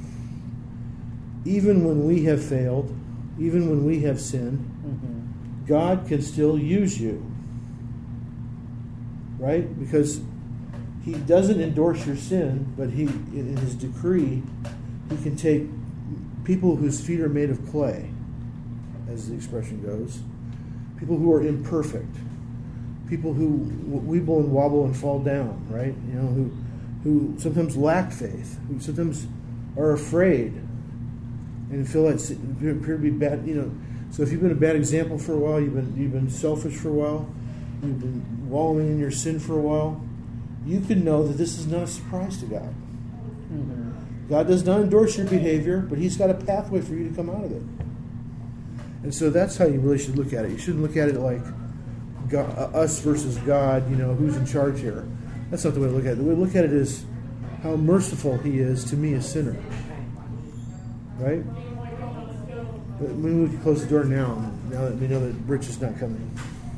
even when we have failed, even when we have sinned, God can still use you. Right? Because He doesn't endorse your sin, but He, in His decree, He can take people whose feet are made of clay, as the expression goes, people who are imperfect, people who weeble and wobble and fall down, right? Who sometimes lack faith, who sometimes are afraid and feel like appear to be bad. So if you've been a bad example for a while, you've been selfish for a while, you've been wallowing in your sin for a while, you can know that this is not a surprise to God. God does not endorse your behavior, but He's got a pathway for you to come out of it. And so that's how you really should look at it. You shouldn't look at it like God, us versus God, who's in charge here. That's not the way to look at it. The way to look at it is how merciful He is to me, a sinner. Right? But maybe we can close the door now that we know that Rich is not coming.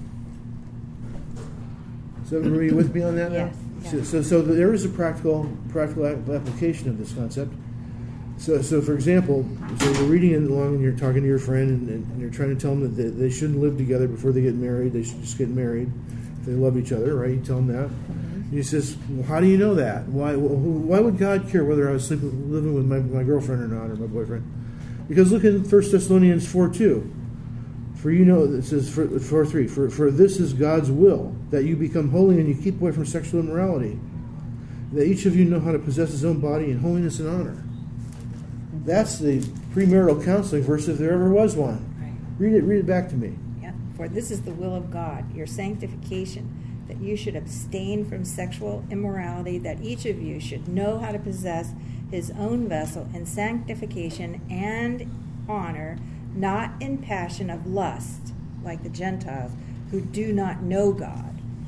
So are you with me on that now? Yes. So there is a practical application of this concept. So for example, so you're reading it along and you're talking to your friend and you're trying to tell them that they shouldn't live together before they get married. They should just get married if they love each other, right? You tell them that. And he says, well, how do you know that? Why would God care whether I was living with my girlfriend or not, or my boyfriend? Because look at 1 Thessalonians 4:2. For it says 4:3. For this is God's will, that you become holy and you keep away from sexual immorality, that each of you know how to possess his own body in holiness and honor. That's the premarital counseling verse, if there ever was one. Right. Read it back to me. Yeah. For this is the will of God, your sanctification, that you should abstain from sexual immorality, that each of you should know how to possess his own vessel in sanctification and honor, not in passion of lust, like the Gentiles, who do not know God.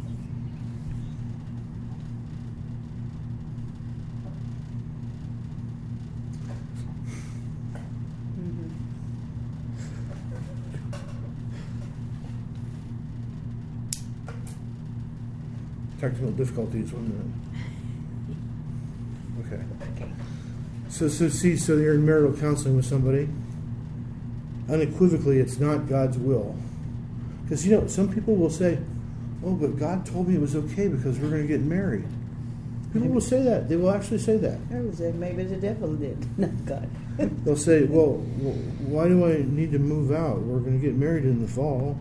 Technical difficulties, 1 minute. Okay. So you're in marital counseling with somebody. Unequivocally, it's not God's will. Because, some people will say, oh, but God told me it was okay because we're going to get married. People will say that. They will actually say that. I would say maybe the devil did, not God. They'll say, well, why do I need to move out? We're going to get married in the fall.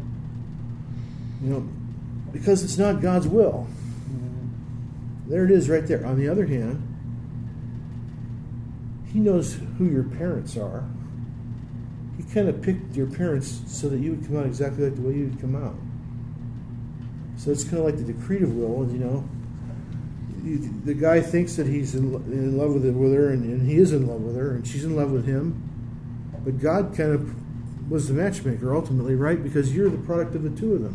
Because it's not God's will. There it is right there. On the other hand, He knows who your parents are. He kind of picked your parents so that you would come out exactly like the way you would come out. So it's kind of like the decretive will, the guy thinks that he's in love with her, and he is in love with her, and she's in love with him. But God kind of was the matchmaker ultimately, right? Because you're the product of the two of them.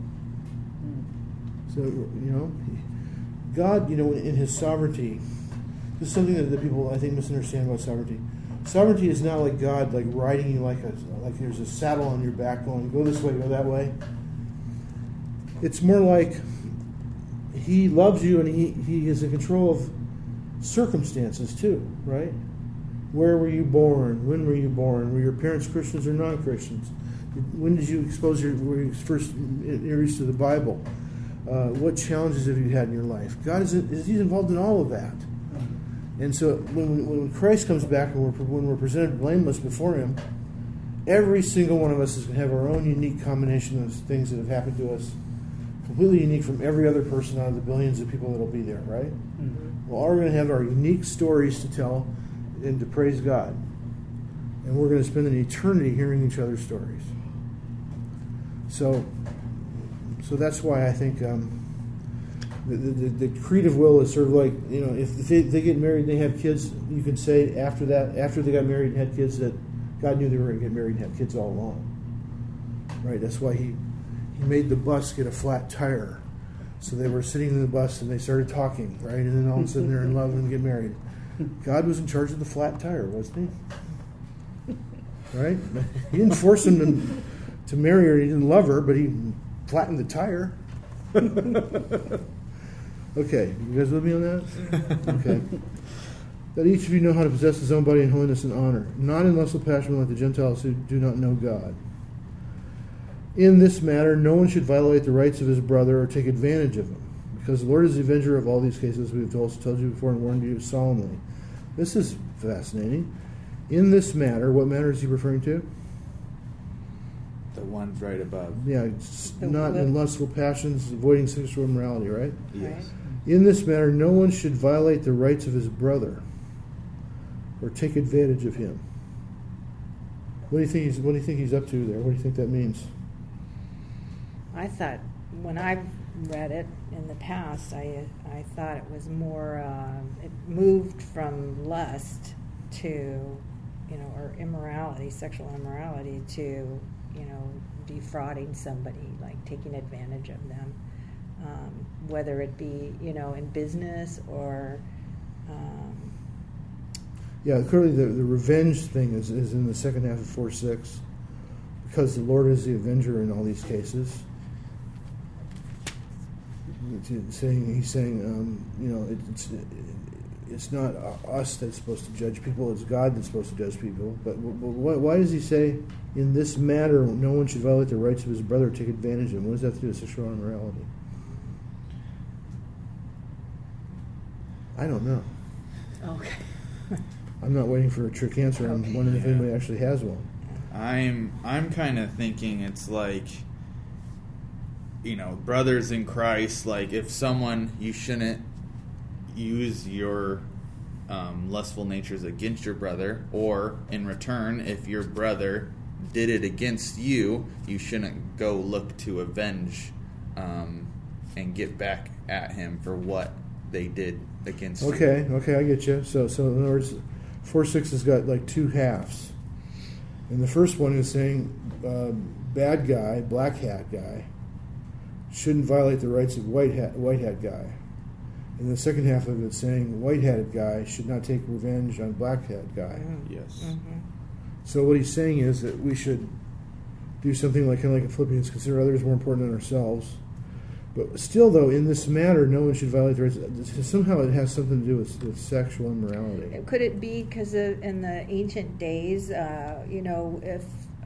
So, God, in His sovereignty, this is something that people, I think, misunderstand about sovereignty. Sovereignty is not like God, like riding you like there's a saddle on your back going, go this way, go that way. It's more like He loves you and He is in control of circumstances too, right? Where were you born? When were you born? Were your parents Christians or non-Christians? When did you were you first introduced to the Bible? What challenges have you had in your life? God He's involved in all of that. And so when Christ comes back and when we're presented blameless before Him, every single one of us is going to have our own unique combination of things that have happened to us, completely unique from every other person out of the billions of people that will be there, right? Mm-hmm. Well, we're going to have our unique stories to tell and to praise God. And we're going to spend an eternity hearing each other's stories. So that's why I think the creative will is sort of like, if they get married and they have kids, you can say after they got married and had kids, that God knew they were going to get married and have kids all along. Right? That's why He made the bus get a flat tire So they were sitting in the bus and they started talking, right? And then all of a sudden they're in love and get married. God was in charge of the flat tire, wasn't he? Right? He didn't force him to marry her. He didn't love her, but he flattened the tire. Okay, you guys with me on that? Okay. That each of you know how to possess his own body in holiness and honor, not in lustful passion like the Gentiles who do not know God. In this matter, no one should violate the rights of his brother or take advantage of him, because the Lord is the avenger of all these cases we have also told you before and warned you solemnly. This is fascinating. In this matter, what matter is he referring to? The ones right above. Yeah, it's not in lustful passions, avoiding sexual immorality, right? Yes. In this matter, no one should violate the rights of his brother or take advantage of him. What do you think he's up to there? What do you think that means? I thought when I've read it in the past, I thought it was more, it moved from lust to, or immorality, sexual immorality, to, defrauding somebody, like taking advantage of them, whether it be, in business or. Yeah, clearly the revenge thing is in the second half of 4:6, because the Lord is the avenger in all these cases. He's saying, it's not us that's supposed to judge people; it's God that's supposed to judge people. But why does he say, in this matter, no one should violate the rights of his brother or take advantage of him? What does that have to do with sexual immorality? I don't know. Okay. I'm not waiting for a trick answer. I'm wondering if anybody actually has one. I'm kind of thinking it's like, brothers in Christ, like if someone, you shouldn't use your lustful natures against your brother, or in return, if your brother did it against you, you shouldn't go look to avenge and get back at him for what they did against you. Okay, I get you. So in other words, 4:6 has got like two halves. And the first one is saying bad guy, black hat guy, shouldn't violate the rights of white hat guy. And the second half of it saying white hatted guy should not take revenge on black hat guy. Yes. Mm-hmm. So what he's saying is that we should do something like in Philippians, consider others more important than ourselves. But still, though, in this matter, no one should violate the rights. Somehow it has something to do with sexual immorality. Could it be because in the ancient days, if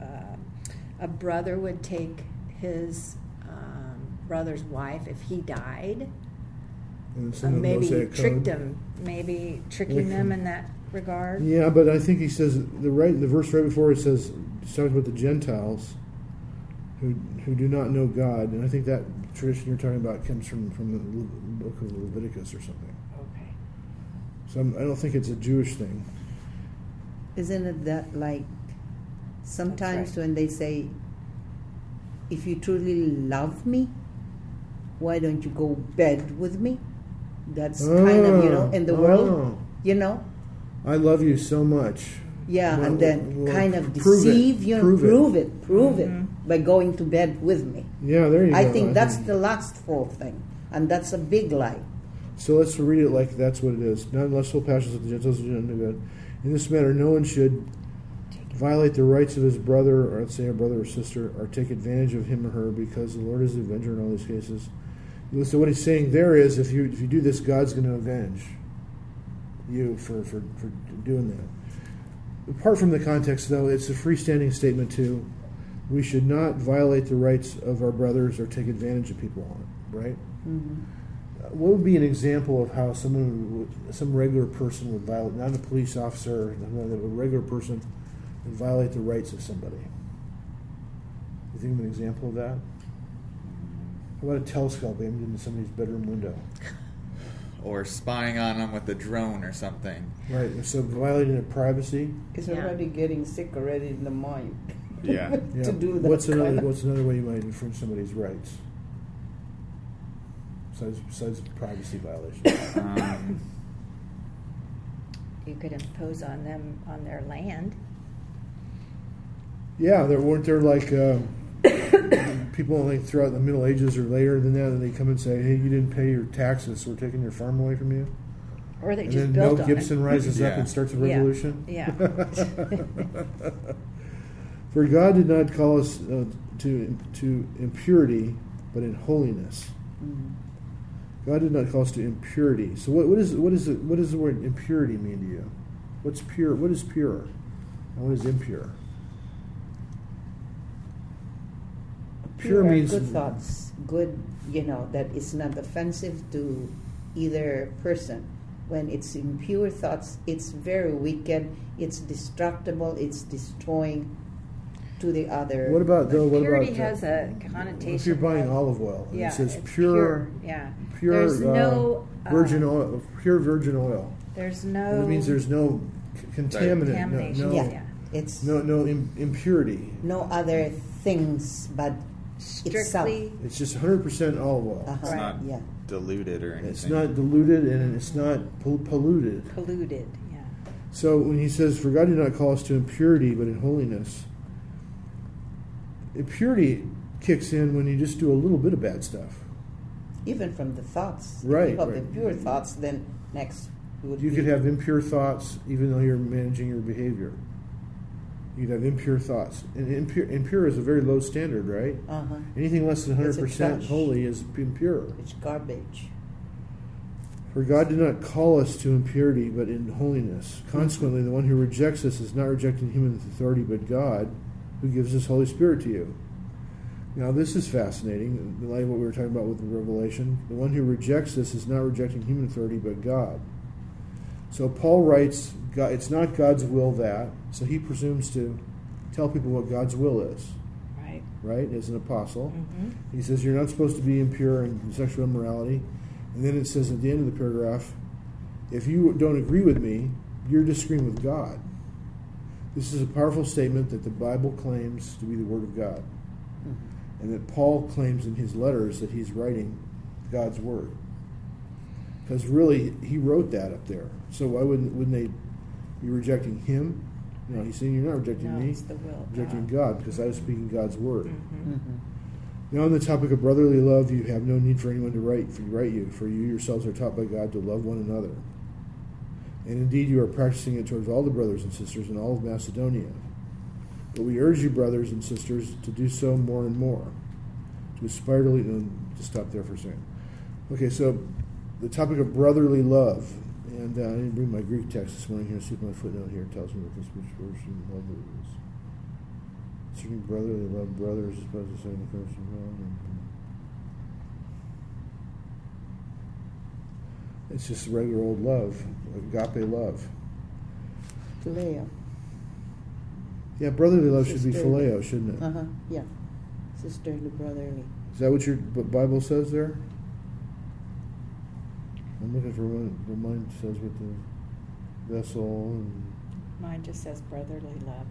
a brother would take his brother's wife if he died, And maybe Mosaic tricked code. him, maybe tricking them in that regard? Yeah, but I think he says the verse right before it says, it's talking about the Gentiles who do not know God, and I think that tradition you're talking about comes from the book of Leviticus or something. Okay. So I don't think it's a Jewish thing. Isn't it that like sometimes That's right. when they say, if you truly love me, why don't you go bed with me? That's kind of, in the world, I love you so much. Yeah, Well, and then well, kind of prove deceive it. prove it by going to bed with me. Yeah, there you go. I think that's the lustful thing, and that's a big lie. So let's read it like that's what it is. Not lustful passions of the Gentiles who do not know God. In this matter, no one should violate the rights of his brother, or let's say a brother or sister, or take advantage of him or her, because the Lord is the avenger in all these cases. So what he's saying there is, if you do this, God's going to avenge you for doing that. Apart from the context, though, it's a freestanding statement too. We should not violate the rights of our brothers or take advantage of people on it, right? Mm-hmm. What would be an example of how some regular person would violate, not a police officer, a regular person would violate the rights of somebody? You think of an example of that? How about a telescope aimed into somebody's bedroom window? Or spying on them with a drone or something. Right, so violating their privacy. It's Yeah. already getting sick already in the mind. Yeah. Yeah. To do that. What's another way you might infringe somebody's rights? Besides privacy violation. You could impose on them on their land. Yeah, weren't there like people like throughout the Middle Ages or later than that, and they come and say, "Hey, you didn't pay your taxes, so we're taking your farm away from you." Or they And just then built Mel on Gibson it. rises up Yeah. and starts a Yeah. revolution. Yeah. For God did not call us to impurity, but in holiness. God did not call us to impurity. So what does the word impurity mean to you? What's pure? What is pure? And what is impure? Pure Pure means good thoughts, good, that is not offensive to either person. When it's impure thoughts, it's very wicked, it's destructible, it's destroying to the other. What about though? What Purity about has a connotation. if you're buying of- olive oil and yeah, it says it's pure, Yeah. pure There's no virgin oil, pure virgin oil. There's no. It means there's no contaminant, Contamination, no, yeah. It's no impurity. no other things but itself. Strictly. It's just 100% olive oil. Uh-huh. It's Right. not Yeah. diluted or anything. It's not diluted and it's not polluted. Polluted. Yeah. So when he says, "For God did not call us to impurity, but in holiness," impurity kicks in when you just do a little bit of bad stuff. Even from the thoughts. Right, If you have right. the pure thoughts, then next would You be could have impure thoughts even though you're managing your behavior. You'd have impure thoughts. And impure is a very low standard, right? Uh-huh. Anything less than It's a 100% trash. holy is impure. It's garbage. For God did not call us to impurity, but in holiness. Consequently, the one who rejects us is not rejecting human authority, but God, who gives His Holy Spirit to you. Now, this is fascinating, in light of what we were talking about with the Revelation. The one who rejects us is not rejecting human authority, but God. So Paul writes, it's not God's will that, so he presumes to tell people what God's will is, Right. right, as an apostle. Mm-hmm. He says you're not supposed to be impure in sexual immorality. And then it says at the end of the paragraph, if you don't agree with me, you're disagreeing with God. This is a powerful statement that the Bible claims to be the Word of God. And that Paul claims in his letters that he's writing God's Word. Because really, he wrote that up there. So why wouldn't they be rejecting him? No, he's saying you're not rejecting No, me, it's the will of rejecting God. God, because I was speaking God's Word. Mm-hmm. Now, on the topic of brotherly love, you have no need for anyone to write you, for you yourselves are taught by God to love one another. And indeed, you are practicing it towards all the brothers and sisters in all of Macedonia. But we urge you, brothers and sisters, to do so more and more, to aspire to lead. No, just stop there for a second. Okay, so the topic of brotherly love, and I didn't bring my Greek text this morning here. See if my footnote here tells me what this which version of love it is. Certain brotherly love, brothers, as opposed to saying the person wrong. It's just regular old love, agape love. Phileo. Yeah, brotherly love should be Sisterly. phileo, shouldn't it? Uh-huh. Yeah. Sisterly, brotherly. Is that what your Bible says there? I'm looking for what mine says with the vessel and Mine just says brotherly love.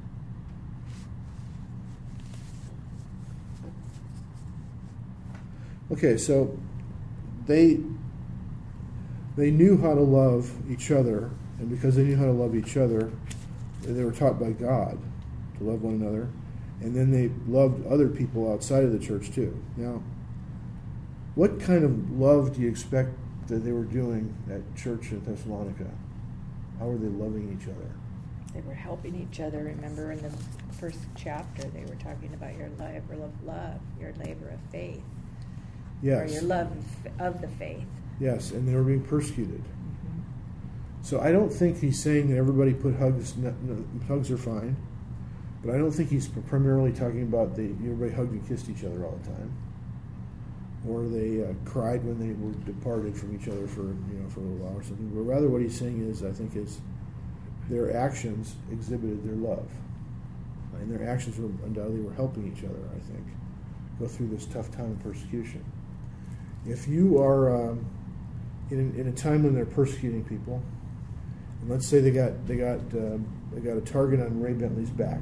okay, so they knew how to love each other, and because they knew how to love each other, they were taught by God to love one another, and then they loved other people outside of the church too. Now, what kind of love do you expect that they were doing at church in Thessalonica? How were they loving each other? They were helping each other. Remember in the first chapter, they were talking about your labor of love, your labor of faith, or Yes. your love of the faith. Yes, and they were being persecuted. So I don't think he's saying that everybody put hugs. No, hugs are fine, but I don't think he's primarily talking about everybody hugged and kissed each other all the time, or they cried when they were departed from each other for a little while or something. But rather, what he's saying is, I think, is their actions exhibited their love, and their actions undoubtedly were helping each other. I think go through this tough time of persecution. If you are in a time when they're persecuting people, and let's say they got a target on Ray Bentley's back,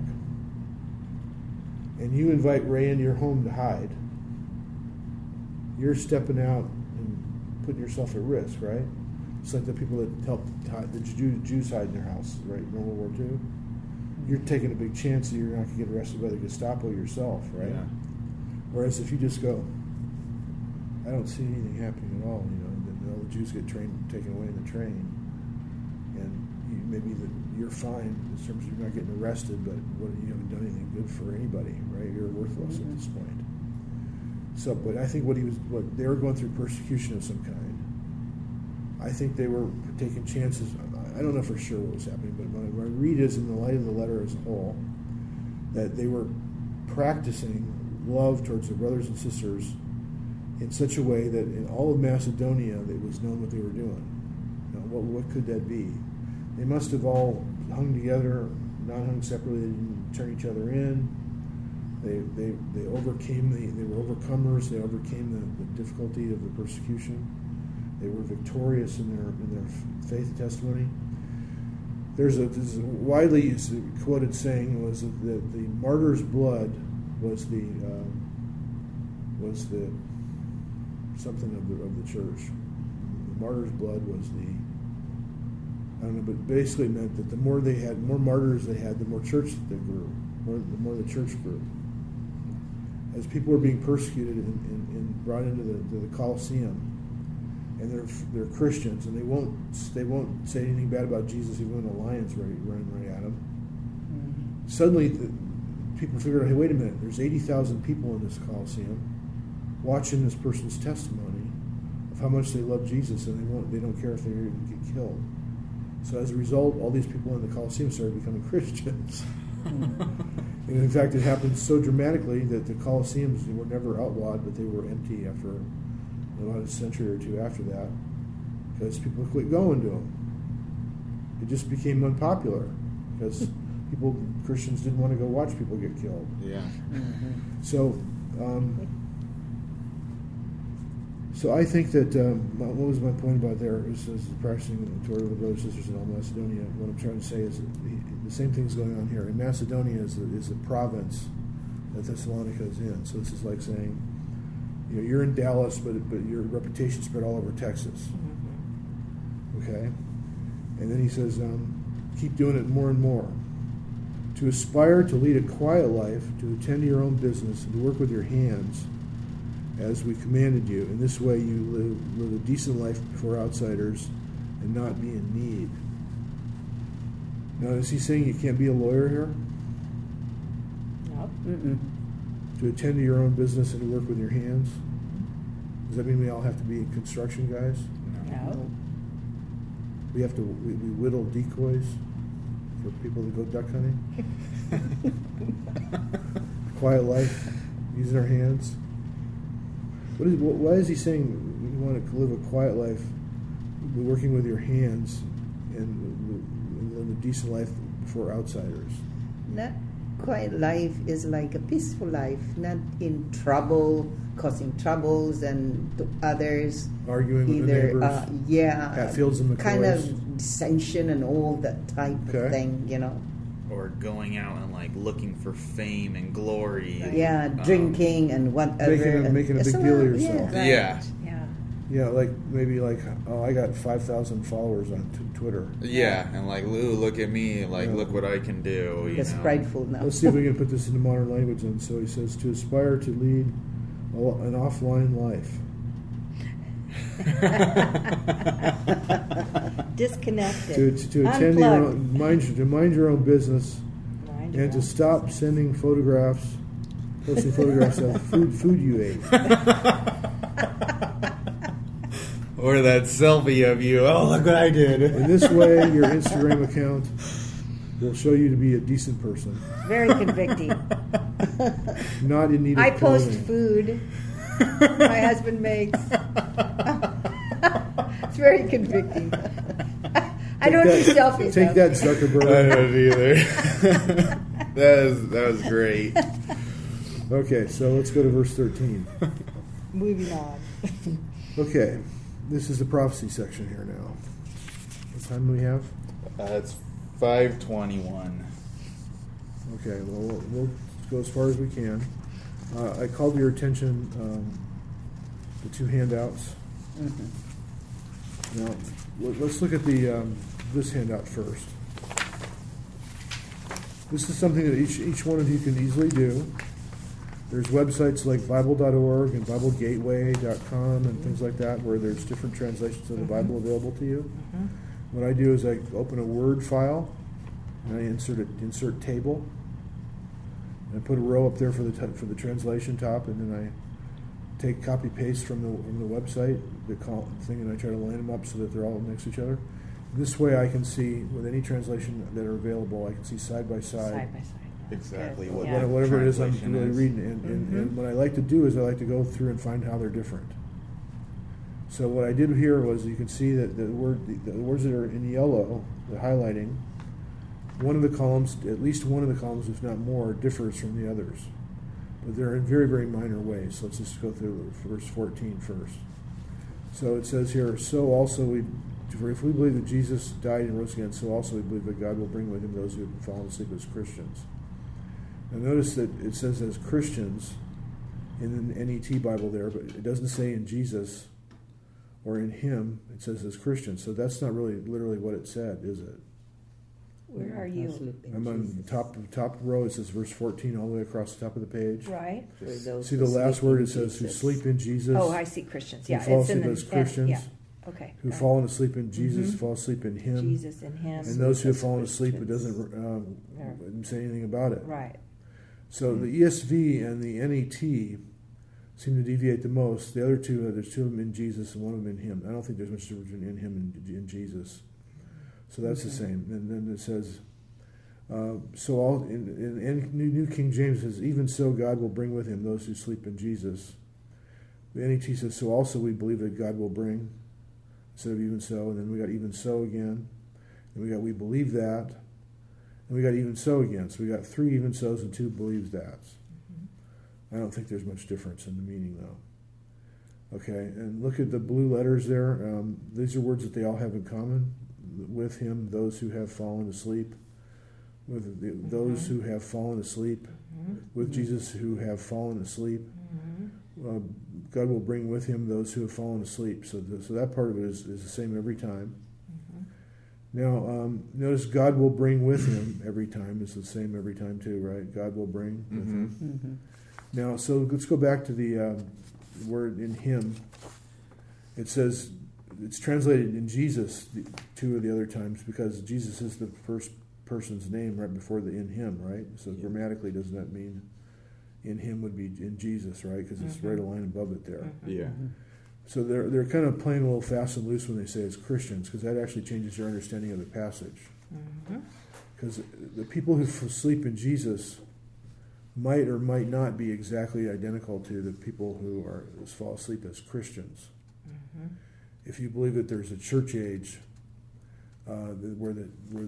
and you invite Ray into your home to hide, you're stepping out and putting yourself at risk, right? It's like the people that helped the Jews hide in their house, right, in World War II. You're taking a big chance that you're not going to get arrested by the Gestapo yourself, right? Yeah. Whereas if you just go, I don't see anything happening at all, then all the Jews get taken away in the train, and maybe you're fine in terms of you're not getting arrested, but you haven't done anything good for anybody, right? You're worthless at this point. So, but I think what they were going through persecution of some kind. I think they were taking chances. I don't know for sure what was happening, but what I read is in the light of the letter as a whole, that they were practicing love towards their brothers and sisters in such a way that in all of Macedonia it was known what they were doing. Now, what could that be? They must have all hung together, not hung separately. They didn't turn each other in. They overcame they were overcomers. They overcame the difficulty of the persecution. They were victorious in their faith testimony. There's a widely quoted saying was that the martyr's blood was the something of the church. The martyr's blood was I don't know, but basically meant that the more martyrs they had, the more church they grew, the more the church grew. As people were being persecuted and brought into the Colosseum, and they're Christians, and they won't say anything bad about Jesus even when the lions running right at them. Mm-hmm. Suddenly, people figured out, hey, wait a minute, there's 80,000 people in this Colosseum watching this person's testimony of how much they love Jesus, and they don't care if they even get killed. So as a result, all these people in the Colosseum started becoming Christians. And in fact, it happened so dramatically that the Colosseums were never outlawed, but they were empty after about a century or two after that, because people quit going to them. It just became unpopular because Christians didn't want to go watch people get killed. Yeah. Mm-hmm. So I think that what was my point about there is practicing toward the brothers and sisters in all Macedonia. What I'm trying to say is that the same thing's going on here. In Macedonia is the province that Thessalonica is in. So this is like saying, you're in Dallas, but your reputation spread all over Texas. Okay? And then he says, keep doing it more and more. To aspire to lead a quiet life, to attend to your own business, and to work with your hands, as we commanded you. In this way you live a decent life before outsiders and not be in need. Now, is he saying you can't be a lawyer here? No. Mm-mm. To attend to your own business and to work with your hands? Does that mean we all have to be construction guys? No. We have to we whittle decoys for people to go duck hunting? Quiet life, using our hands? Why is he saying you want to live a quiet life, working with your hands, and live a decent life before outsiders? That quiet life is like a peaceful life, not in trouble, causing troubles and to others. Arguing with the neighbors. Hatfields and McCoys. Kind of dissension and all that type of thing, Or going out and looking for fame and glory. Yeah, drinking and whatever. Making a big deal of yourself. Yeah. Yeah, maybe I got 5,000 followers on Twitter. Yeah, and ooh, look at me, look what I can do. That's prideful now. Let's see if we can put this into modern language. And so he says, to aspire to lead an offline life. Disconnected. To attend to your own, mind your own business, and to stop sending posting photographs of food you ate. Or that selfie of you. Oh, look what I did. In this way, your Instagram account will show you to be a decent person. Very convicting. Not in need of I post clothing. food my husband makes. It's very convicting. I don't do selfies. Take though. that, Zuckerberg. I don't either. that was great. Okay, so let's go to verse 13. Moving on. Okay, this is the prophecy section here now. What time do we have? It's 5:21. Okay, well, we'll go as far as we can. I called your attention the two handouts. Mm-hmm. Now, let's look at this handout first. This is something that each one of you can easily do. There's websites like Bible.org and BibleGateway.com and things like that where there's different translations of the Bible available to you. What I do is I open a Word file and I insert table. And I put a row up there for the translation top, and then I take copy paste from the website the thing, and I try to line them up so that they're all next to each other. This way, I can see with any translation that are available, I can see side by side. Side by side. Exactly Good. what Yeah. Whatever it is I'm translation really is. reading, and what I like to do is I like to go through and find how they're different. So what I did here was you can see that the words that are in yellow, the highlighting, one of the columns, at least one of the columns, if not more, differs from the others, but they're in very, very minor ways. So let's just go through verse 14 first. So it says here, so also if we believe that Jesus died and rose again, so also we believe that God will bring with him those who have fallen asleep as Christians. Now notice that it says as Christians in the NET Bible there, but it doesn't say in Jesus or in him. It says as Christians. So that's not really literally what it said, is it? Where are you? I'm on the top row. It says verse 14 all the way across the top of the page. Right. See the last word? It says who sleep in Jesus. Oh, I see Christians. Who Yeah, fall it's in asleep the as Christians. Yeah. Okay. Who got it. fallen asleep in Jesus fall asleep in him. Jesus in him. And those who have fallen asleep, it Christians. doesn't say anything about it. Right. So the ESV and the NET seem to deviate the most. The other two, there's two of them in Jesus and one of them in him. I don't think there's much difference in him and in Jesus. So that's the same. And then it says, so all in New King James says, even so God will bring with him those who sleep in Jesus. The NET says, so also we believe that God will bring, instead of even so. And then we got even so again. And we got we believe that. And we got even so again. So we got 3 even so's and 2 believes that's. I don't think there's much difference in the meaning, though. Okay, and look at the blue letters there. These are words that they all have in common. With him, those who have fallen asleep. With those who have fallen asleep. With Jesus, who have fallen asleep. God will bring with him those who have fallen asleep. So that part of it is the same every time. Now, notice God will bring with him every time. It's the same every time too, right? God will bring with him. Now, so let's go back to the word in him. It says, it's translated in Jesus 2 of the other times because Jesus is the first person's name right before the in him, right? So grammatically, doesn't that mean in him would be in Jesus, right? Because it's right a line above it there. Yeah. So they're kind of playing a little fast and loose when they say it's Christians, because that actually changes their understanding of the passage. Because the people who sleep in Jesus might or might not be exactly identical to the people who fall asleep as Christians. If you believe that there's a church age the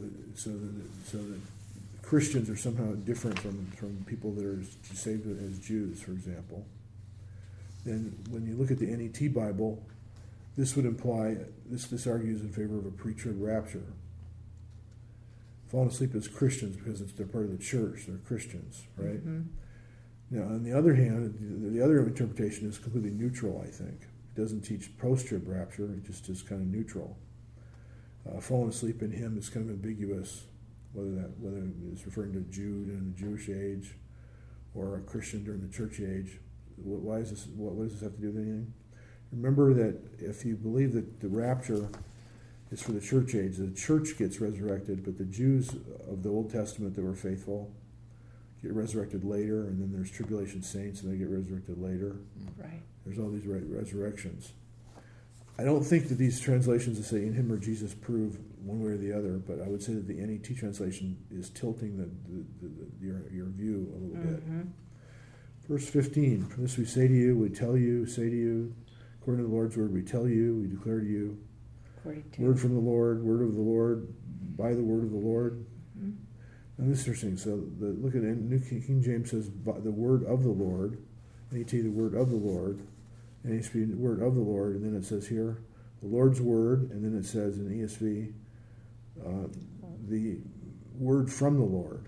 Christians are somehow different from people that are saved as Jews, for example, then when you look at the NET Bible, this would imply, this argues in favor of a pre-trib rapture. Falling asleep as Christians because they're part of the church, they're Christians, right? Now, on the other hand, the other interpretation is completely neutral, I think. It doesn't teach post-trib rapture, it just is kind of neutral. Falling asleep in him is kind of ambiguous, whether it's referring to a Jew in the Jewish age or a Christian during the church age. Why is this? What does this have to do with anything? Remember that if you believe that the rapture is for the church age, the church gets resurrected, but the Jews of the Old Testament that were faithful get resurrected later, and then there's tribulation saints, and they get resurrected later. Right. There's all these resurrections. I don't think that these translations that say in him or Jesus prove one way or the other, but I would say that the NET translation is tilting your view a little bit. Verse 15, for this we say to you, we tell you, say to you, according to the Lord's word, we tell you, we declare to you, word from the Lord, word of the Lord, by the word of the Lord. And this is interesting. So look at it. New King James says, by the word of the Lord, NET, the word of the Lord, NESV, the word of the Lord, and then it says here, the Lord's word, and then it says in ESV, the word from the Lord.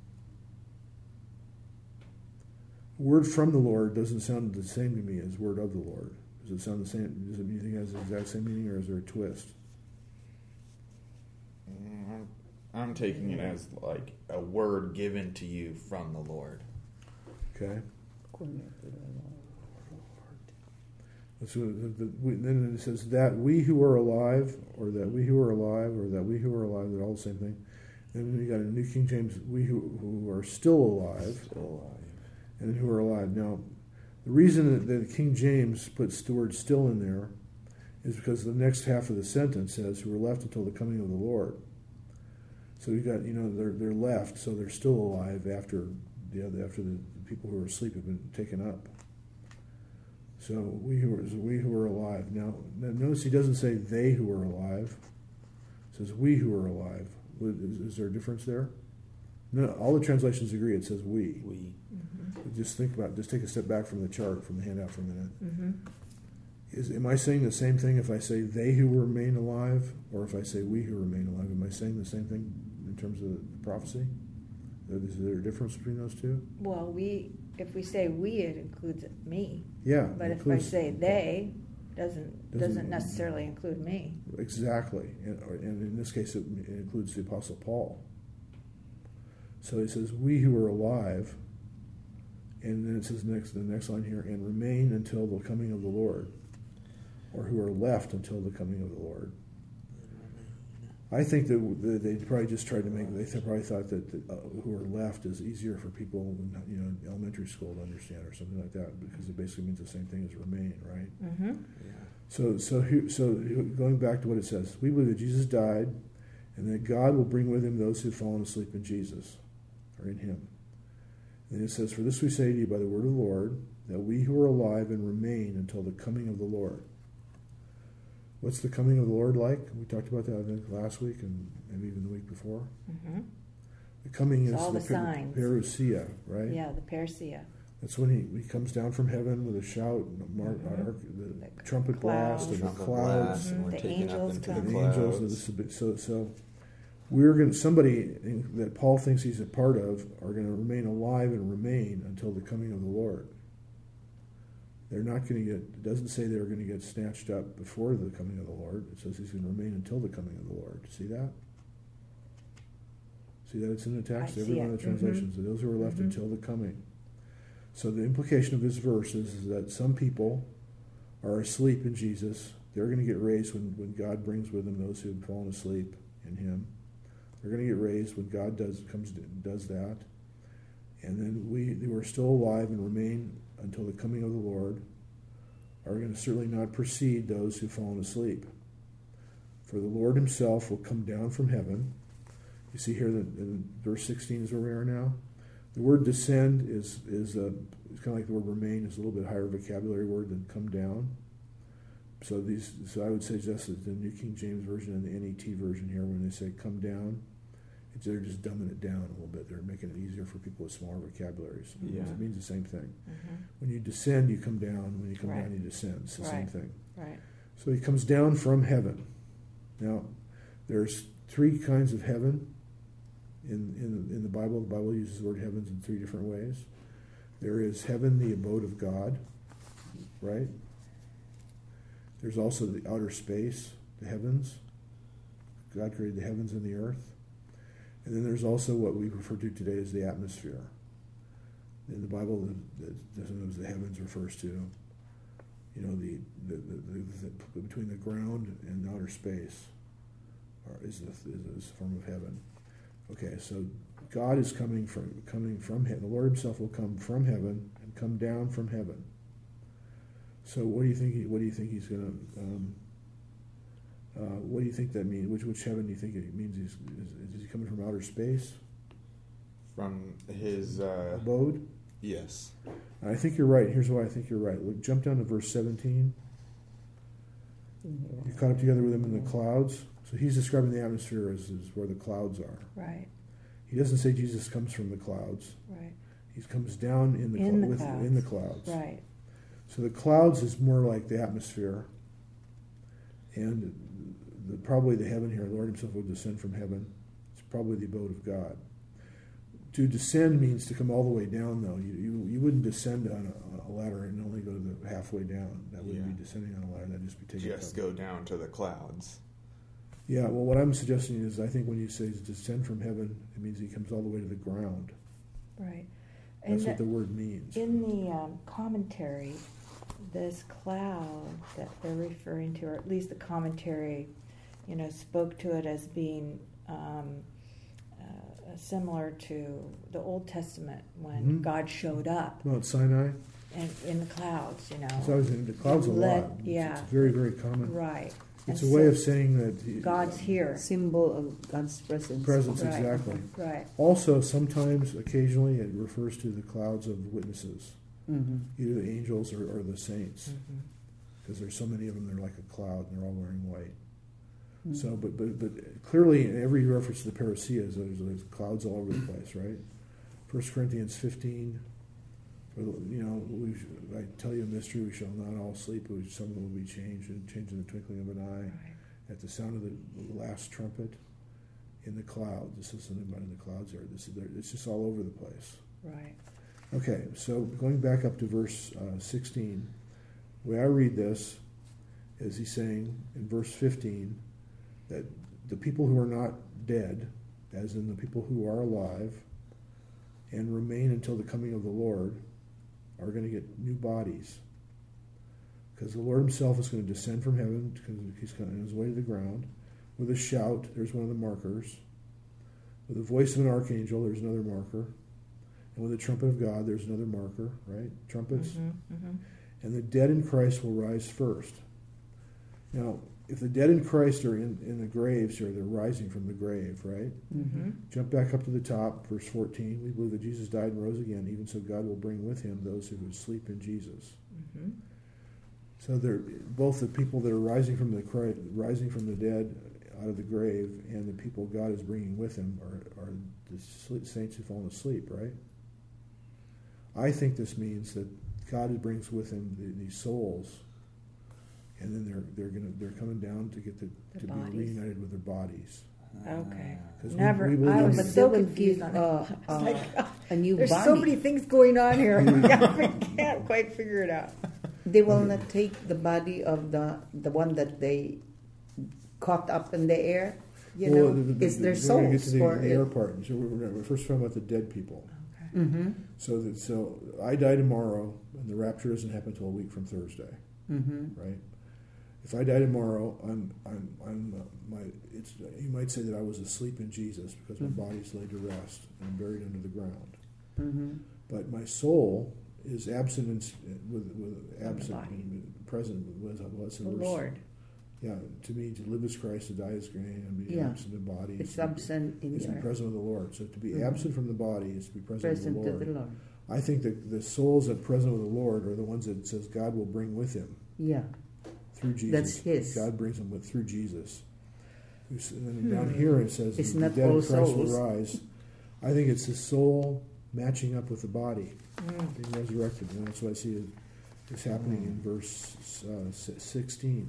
Word from the Lord doesn't sound the same to me as word of the Lord. Does it sound the same? Does it mean it has the exact same meaning, or is there a twist? I'm taking it as like a word given to you from the Lord. Okay. So then it says that we who are alive, or that we who are alive, or that we who are alive, they're all the same thing. Then we got a New King James, we who are still alive, and who are alive. Now, the reason that the King James puts the word still in there is because the next half of the sentence says, who are left until the coming of the Lord. So you got, they're left, so they're still alive after the people who are asleep have been taken up. So we who are alive. Now notice he doesn't say they who are alive. It says we who are alive. Is there a difference there? No, all the translations agree. It says we. We. Mm-hmm. Just take a step back from the chart, from the handout for a minute. Mm-hmm. Am I saying the same thing if I say they who remain alive, or if I say we who remain alive? Am I saying the same thing in terms of the prophecy? Is there a difference between those two? Well, if we say we, it includes me. Yeah. But if I say they, doesn't necessarily include me. Exactly. And in this case, it includes the Apostle Paul. So he says, we who are alive, and then it says the next line here, and remain until the coming of the Lord, or who are left until the coming of the Lord. I think that they probably just tried to they probably thought that who are left is easier for people in elementary school to understand, or something like that, because it basically means the same thing as remain, right? Mm-hmm. Yeah. So going back to what it says, we believe that Jesus died, and that God will bring with him those who have fallen asleep in Jesus, or in him. And it says, for this we say to you by the word of the Lord, that we who are alive and remain until the coming of the Lord. What's the coming of the Lord like? We talked about that, I think, last week and maybe even the week before. Mm-hmm. The coming is all the signs. Parousia, right? Yeah, the parousia. That's when he comes down from heaven with a shout, the trumpet blast, and the clouds, Mm-hmm. The angels come. the angels. So we're going. Somebody that Paul thinks he's a part of are going to remain alive and remain until the coming of the Lord. They're not going to get. It doesn't say they're going to get snatched up before the coming of the Lord. It says he's going to remain until the coming of the Lord. See that? See that it's in the text. Every one of the translations. Mm-hmm. Those who are left until the coming. So the implication of this verse is that some people are asleep in Jesus. They're going to get raised when God brings with him those who have fallen asleep in him. They're going to get raised when God does that. And then we who are still alive and remain until the coming of the Lord are going to certainly not precede those who have fallen asleep. For the Lord himself will come down from heaven. You see here that in verse 16 is where we are now. The word descend is kind of like the word remain, is a little bit higher vocabulary word than come down. So I would suggest that the New King James Version and the NET version here, when they say come down, they're just dumbing it down a little bit. They're making it easier for people with smaller vocabularies. Yeah. It means the same thing. Mm-hmm. When you descend, you come down. When you come Right. down, you descend. It's the same thing. Right. So he comes down from heaven. Now, there's three kinds of heaven in the Bible. The Bible uses the word heavens in three different ways. There is heaven, the abode of God, right? There's also the outer space, the heavens. God created the heavens and the earth. And then there's also what we refer to today as the atmosphere. In the Bible, sometimes the heavens refers to, the between the ground and outer space is a form of heaven. Okay, so God is coming from heaven. The Lord himself will come from heaven and come down from heaven. So what do you think he's going to? What do you think that means? Which heaven do you think it means? Is he coming from outer space? From his abode? Yes. I think you're right. Here's why I think you're right. Look, jump down to verse 17. You're caught up together with him in the clouds. So he's describing the atmosphere as where the clouds are. Right. He doesn't say Jesus comes from the clouds. Right. He comes down in the clouds. Right. So the clouds is more like the atmosphere, and probably the heaven here. The Lord himself will descend from heaven. It's probably the abode of God. To descend means to come all the way down, though. You wouldn't descend on a ladder and only go to the halfway down. That wouldn't be descending on a ladder. That'd just be taking just go down to the clouds. Yeah, well, what I'm suggesting is I think when you say descend from heaven, it means he comes all the way to the ground. Right. That's And what the word means. in the commentary, this cloud that they're referring to, or at least the commentary, spoke to it as being similar to the Old Testament when Mhm. God showed up Mount Sinai. and in the clouds. So I was in the clouds a lot. Yeah. It's very, very common. Right. It's And a way so of saying that God's here. Symbol of God's presence. presence, Right. exactly. Right. Also, sometimes, occasionally, it refers to the clouds of witnesses, Mm-hmm. either the angels or the saints, Mhm. because there's so many of them. They're like a cloud, and they're all wearing white. Mm-hmm. So, but clearly, in every reference to the parousias, there's clouds all over the place, right? 1 Corinthians 15. I tell you a mystery: we shall not all sleep; but some will be changed in the twinkling of an eye. Right. At the sound of the last trumpet, in the clouds. This is something about in the clouds. It's just all over the place. Right. Okay, so going back up to verse 16, the way I read this is he's saying in verse 15 that the people who are not dead, as in the people who are alive and remain until the coming of the Lord, are going to get new bodies. Because the Lord himself is going to descend from heaven, because he's going on his way to the ground, with a shout. There's one of the markers. With the voice of an archangel, there's another marker. And with the trumpet of God, there's another marker, right? Trumpets. Mm-hmm. Mm-hmm. And the dead in Christ will rise first. Now, if the dead in Christ are in the graves here, they're rising from the grave, right? Mm-hmm. Jump back up to the top, verse 14. We believe that Jesus died and rose again. Even so, God will bring with him those who would sleep in Jesus. Mm-hmm. So they're both the people that are rising from the dead out of the grave, and the people God is bringing with him are the saints who've fallen asleep, right? I think this means that God brings with him these souls, and then they're coming down to get to be bodies. reunited with their bodies. Okay. 'Cause Never. we believe I in- was But so they will confused give on it. I was like, a new there's body. so many things going on here. I can't quite figure it out. They will not take the body of the one that they caught up in the air. It's their we're gonna get souls. to For the air part. So we're first talking about the dead people. Mm-hmm. So I die tomorrow, and the rapture doesn't happen until a week from Thursday, Mm-hmm. right? If I die tomorrow, you might say that I was asleep in Jesus because my body's laid to rest and I'm buried under the ground. Mm-hmm. But my soul is absent with absent body. and present with what's in The verse. Lord. Yeah, to me, to live is Christ, to die is gain, and be Yeah. absent in body. It's is to be- absent in is to be your present with the Lord. So to be Mhm. absent from the body is to be present, present with to the Lord. the Lord. I think that the souls that are present with the Lord are the ones that it says God will bring with him Yeah. through Jesus. That's his. God brings them through Jesus. And then down here it says It's the not dead all in Christ will souls. rise. I think it's the soul matching up with the body, Mm. being resurrected. And that's what I see is happening in verse 16.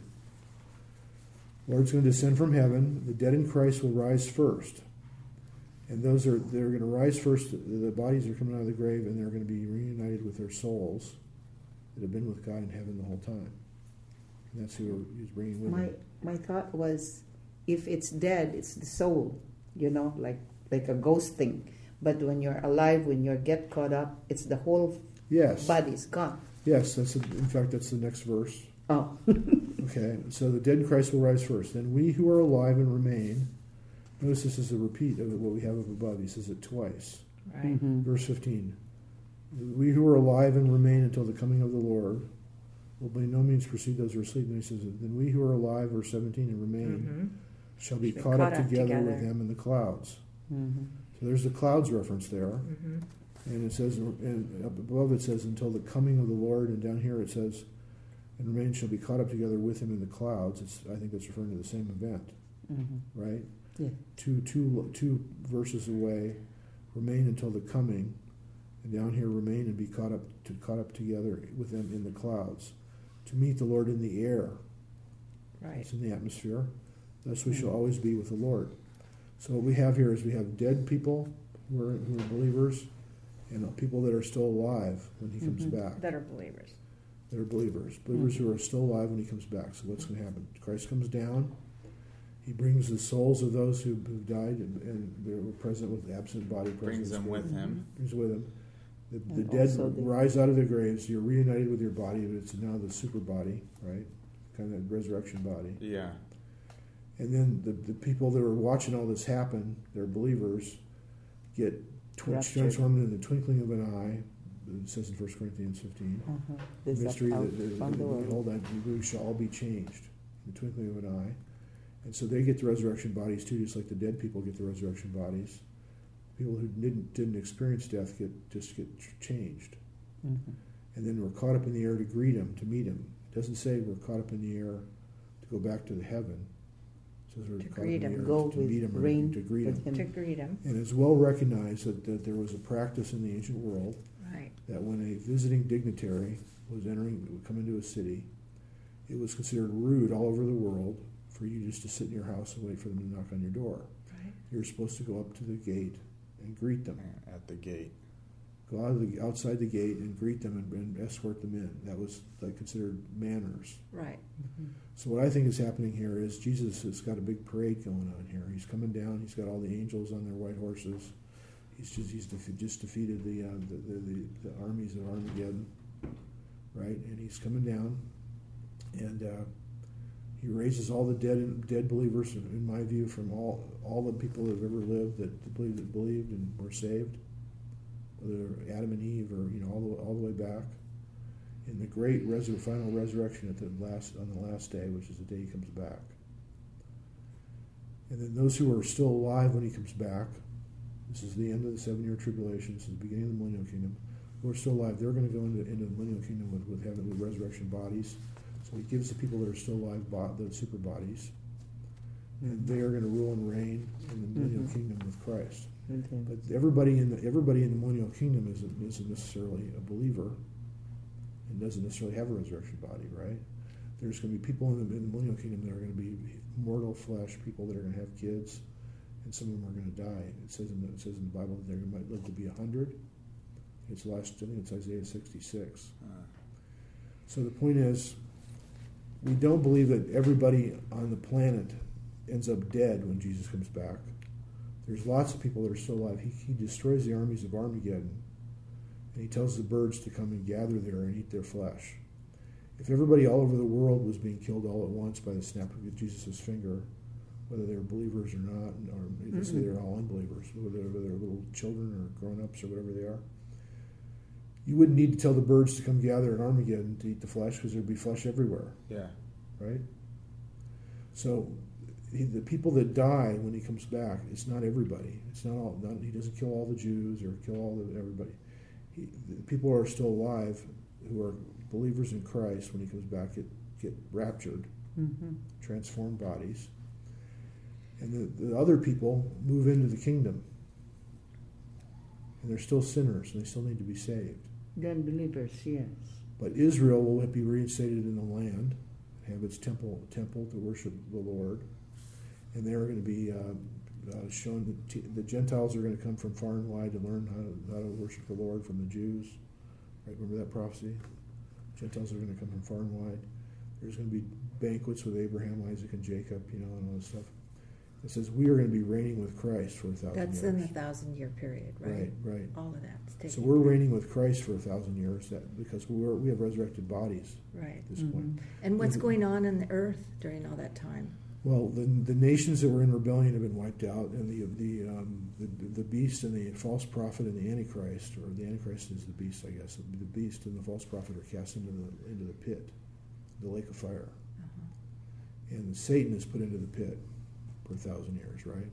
Lord's going to descend from heaven. The dead in Christ will rise first. And they're going to rise first. The bodies are coming out of the grave, and they're going to be reunited with their souls that have been with God in heaven the whole time. And that's who he's bringing with him. My thought was, if it's dead, it's the soul, like a ghost thing. But when you're alive, when you get caught up, it's the whole Yes. body's gone. Yes, in fact, that's the next verse. Oh. Okay, so the dead in Christ will rise first. Then we who are alive and remain, notice this is a repeat of what we have up above. He says it twice. Right. Mhm. Verse 15. We who are alive and remain until the coming of the Lord will by no means precede those who are asleep. And he says, then we who are alive, verse 17, and remain Mhm. shall be Shall be caught up together with together. them in the clouds. Mm-hmm. So there's the clouds reference there. Mhm. And it says, and up above it says, until the coming of the Lord, and down here it says, and remain shall be caught up together with him in the clouds. I think that's referring to the same event, Mm-hmm. right? Yeah. Two verses away, remain until the coming, and down here remain and be caught up together with them in the clouds, to meet the Lord in the air. Right. It's in the atmosphere. Thus we shall always be with the Lord. So what we have here is we have dead people who are believers, and people that are still alive when he comes back. That are believers. That are believers who are still alive when he comes back. So what's going to happen? Christ comes down. He brings the souls of those who died and they were present with the absent body. Brings them with him. Brings with him. The And dead also the- rise out of their graves. You're reunited with your body, but it's now the super body, right? Kind of that resurrection body. Yeah. And then the people that are watching all this happen, they're believers, get Raptured. transformed in the twinkling of an eye. It says in 1 Corinthians 15. This Mystery out that from the world. behold, we shall all be changed in the twinkling of an eye. And so they get the resurrection bodies too, just like the dead people get the resurrection bodies. People who didn't experience death get changed. Mhm. And then we're caught up in the air to greet him, to meet him. It doesn't say we're caught up in the air to go back to the heaven. It says we're To caught greet up in him. the Go air to with meet him or reign to greet with him. To greet him. And it's well recognized that there was a practice in the ancient world Right. that when a visiting dignitary would come into a city, it was considered rude all over the world for you just to sit in your house and wait for them to knock on your door. Right. You're supposed to go up to the gate and greet them. At the gate. Go outside the gate and greet them and escort them in. That was like considered manners. Right. So what I think is happening here is Jesus has got a big parade going on here. He's coming down. He's got all the angels on their white horses. He's just defeated the armies of Armageddon, right? And he's coming down, and he raises all the dead believers, in my view, from all the people that have ever lived that believed and were saved, whether Adam and Eve or all the way back. In the great final resurrection on the last day, which is the day he comes back. And then those who are still alive when he comes back, this is the end of the 7-year tribulation, this is the beginning of the millennial kingdom, who are still alive, they're going to go into the millennial kingdom with resurrection bodies. So he gives the people that are still alive the super bodies, and they are going to rule and reign in the millennial kingdom with Christ. Okay. But everybody in the millennial kingdom isn't necessarily a believer and doesn't necessarily have a resurrection body, right? There's going to be people in the millennial kingdom that are going to be mortal flesh, people that are going to have kids, and some of them are going to die. It says in the Bible that they might live to be 100. I think it's Isaiah 66. So the point is, we don't believe that everybody on the planet ends up dead when Jesus comes back. There's lots of people that are still alive. He destroys the armies of Armageddon, and he tells the birds to come and gather there and eat their flesh. If everybody all over the world was being killed all at once by the snap of Jesus' finger, whether they were believers or not, or maybe say they're all unbelievers, whether they're little children or grown-ups or whatever they are, you wouldn't need to tell the birds to come gather at Armageddon to eat the flesh, because there'd be flesh everywhere, Yeah. right? So the people that die when he comes back, it's not everybody. It's not all. He doesn't kill all the Jews or kill everybody. The people who are still alive, who are believers in Christ, when he comes back, get raptured, transformed bodies, and the other people move into the kingdom, and they're still sinners, and they still need to be saved. The unbelievers, yes. But Israel will be reinstated in the land, have its temple to worship the Lord, and they're going to be shown that the Gentiles are going to come from far and wide to learn how to worship the Lord from the Jews. Right? Remember that prophecy? Gentiles are going to come from far and wide. There's going to be banquets with Abraham, Isaac, and Jacob, and all this stuff. It says we are going to be reigning with Christ for 1,000 years. That's in the 1,000-year period, right? Right. All of that's taken. So we're reigning with Christ for 1,000 years, because we have resurrected bodies Right. at this point. And what's going on in the earth during all that time? Well, the nations that were in rebellion have been wiped out, and the beast and the false prophet and the Antichrist, or the Antichrist is the beast, I guess. The beast and the false prophet are cast into the pit, the lake of fire, and Satan is put into the pit for 1,000 years, right?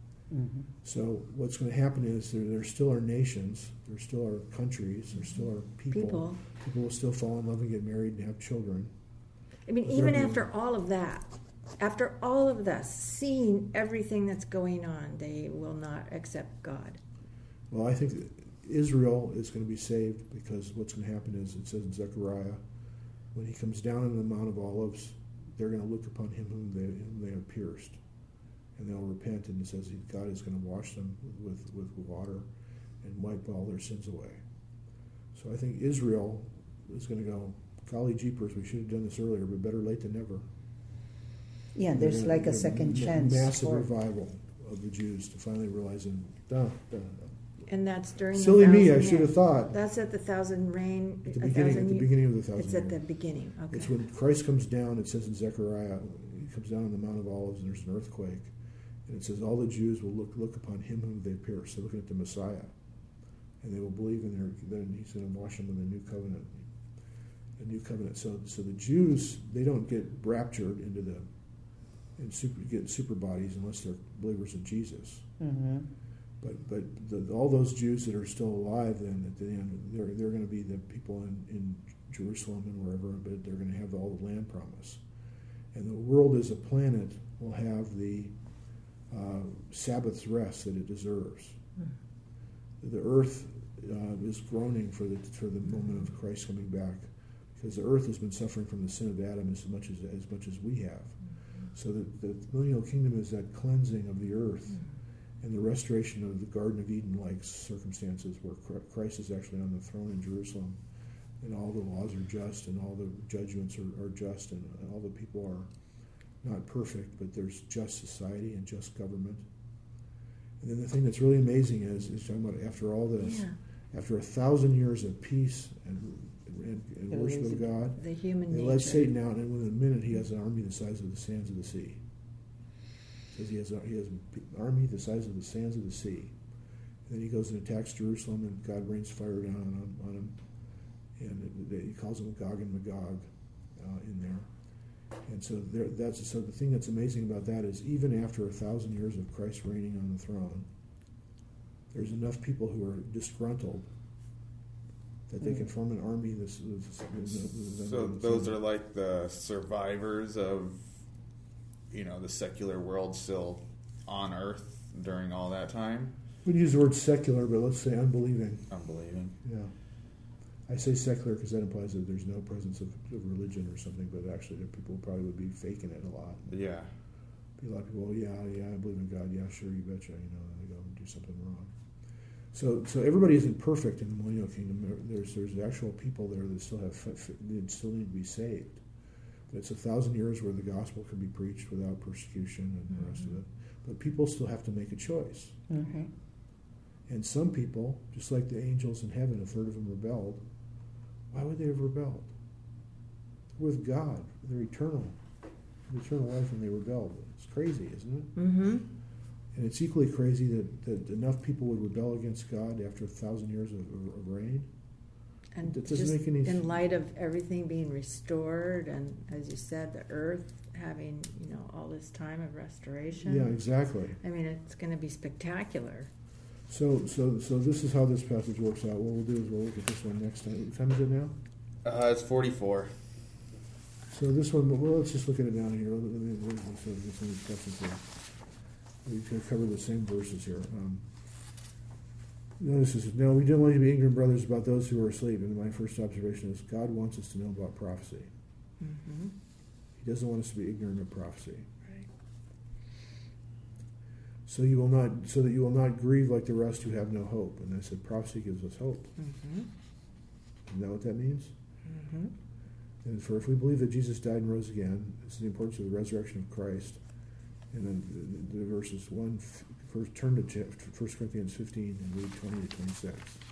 So what's going to happen is there still are nations, there still are countries, there still are people. People will still fall in love and get married and have children. I mean, even after all of that, after all of this, seeing everything that's going on, they will not accept God. Well, I think that Israel is going to be saved, because what's going to happen is, it says in Zechariah, when he comes down on the Mount of Olives, they're going to look upon him whom they have pierced, and they'll repent, and it says God is going to wash them with water and wipe all their sins away. So I think Israel is going to go, golly jeepers, we should have done this earlier, but better late than never. Yeah, there's like a second chance. Massive revival of the Jews to finally realize, And that's during Silly the me, 1,000 I should have years. thought. That's at the 1,000 reign. At the beginning of the 1,000 It's at the years. beginning. Okay. It's when Christ comes down, it says in Zechariah, he comes down on the Mount of Olives and there's an earthquake. And it says all the Jews will look upon him whom they pierced. They're looking at the Messiah. And they will believe in then he's going to wash them in the new covenant. A new covenant. So the Jews, they don't get raptured get super bodies unless they're believers in Jesus. Mm-hmm. But all those Jews that are still alive, then at the end, they're going to be the people in Jerusalem and wherever, but they're going to have all the land promise. And the world as a planet will have the Sabbath's rest that it deserves. The earth is groaning for the moment of Christ coming back, because the earth has been suffering from the sin of Adam as much as we have. So the millennial kingdom is that cleansing of the earth and the restoration of the Garden of Eden-like circumstances where Christ is actually on the throne in Jerusalem, and all the laws are just, and all the judgments are just, and all the people are not perfect, but there's just society and just government. And then the thing that's really amazing is talking about after all this, after 1,000 years of peace and worship of God, the human they nature. let Satan out, and within a minute he has an army the size of the sands of the sea. Says he has an army the size of the sands of the sea. And then he goes and attacks Jerusalem, and God rains fire down on him. And he calls them Gog and Magog in there. And so the thing that's amazing about that is even after 1,000 years of Christ reigning on the throne, there's enough people who are disgruntled that they can form an army. So those are like the survivors of, the secular world still on Earth during all that time. We use the word secular, but let's say unbelieving. Unbelieving. Yeah. I say secular because that implies that there's no presence of religion or something, but actually there people probably would be faking it a lot. Yeah. Be a lot of people, I believe in God, yeah, sure, you betcha, and they go and do something wrong. So everybody isn't perfect in the millennial kingdom. There's actual people there that still still need to be saved. But it's 1,000 years where the gospel can be preached without persecution and the rest of it. But people still have to make a choice. Mm-hmm. And some people, just like the angels in heaven, a third of them rebelled. Why would they have rebelled? They're with God. They're eternal. Eternal life, and they rebelled. It's crazy, isn't it? Mm-hmm. And it's equally crazy that enough people would rebel against God after 1,000 years of reign. And It doesn't just make any in light of everything being restored, and as you said, the earth having all this time of restoration. Yeah, exactly. I mean, it's going to be spectacular. So this is how this passage works out. What we'll do is we'll look at this one next time. What time is it now? It's 44. So this one, well, let's just look at it down here. We can cover the same verses here. Notice this. No, we don't want you to be ignorant, brothers, about those who are asleep. And my first observation is God wants us to know about prophecy. Mm-hmm. He doesn't want us to be ignorant of prophecy. Right. So that you will not grieve like the rest who have no hope. And I said prophecy gives us hope. Mm-hmm. You know what that means? Mm-hmm. And for if we believe that Jesus died and rose again, this is the importance of the resurrection of Christ. And then the verses first turn to 1 Corinthians 15 and read 20 to 26.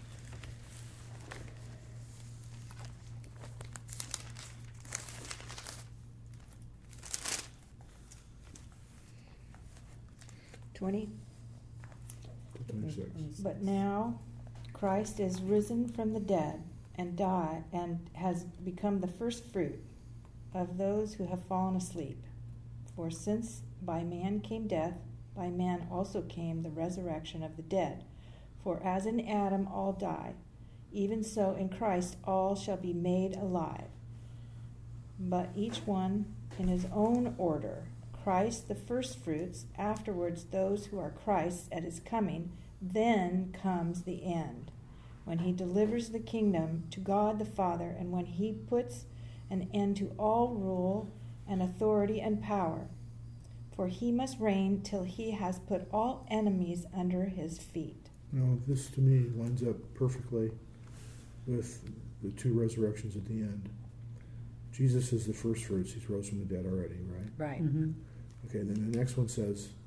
But now Christ is risen from the dead and died and has become the first fruit of those who have fallen asleep. For since by man came death, by man also came the resurrection of the dead. For as in Adam all die, even so in Christ all shall be made alive. But each one in his own order. Christ the firstfruits, afterwards those who are Christ's at his coming. Then comes the end, when he delivers the kingdom to God the Father, and when he puts an end to all rule and authority and power. For he must reign till he has put all enemies under his feet. Now, this to me lines up perfectly with the two resurrections at the end. Jesus is the first fruits. He's rose from the dead already, right? Right. Mm-hmm. Okay, then the next one says,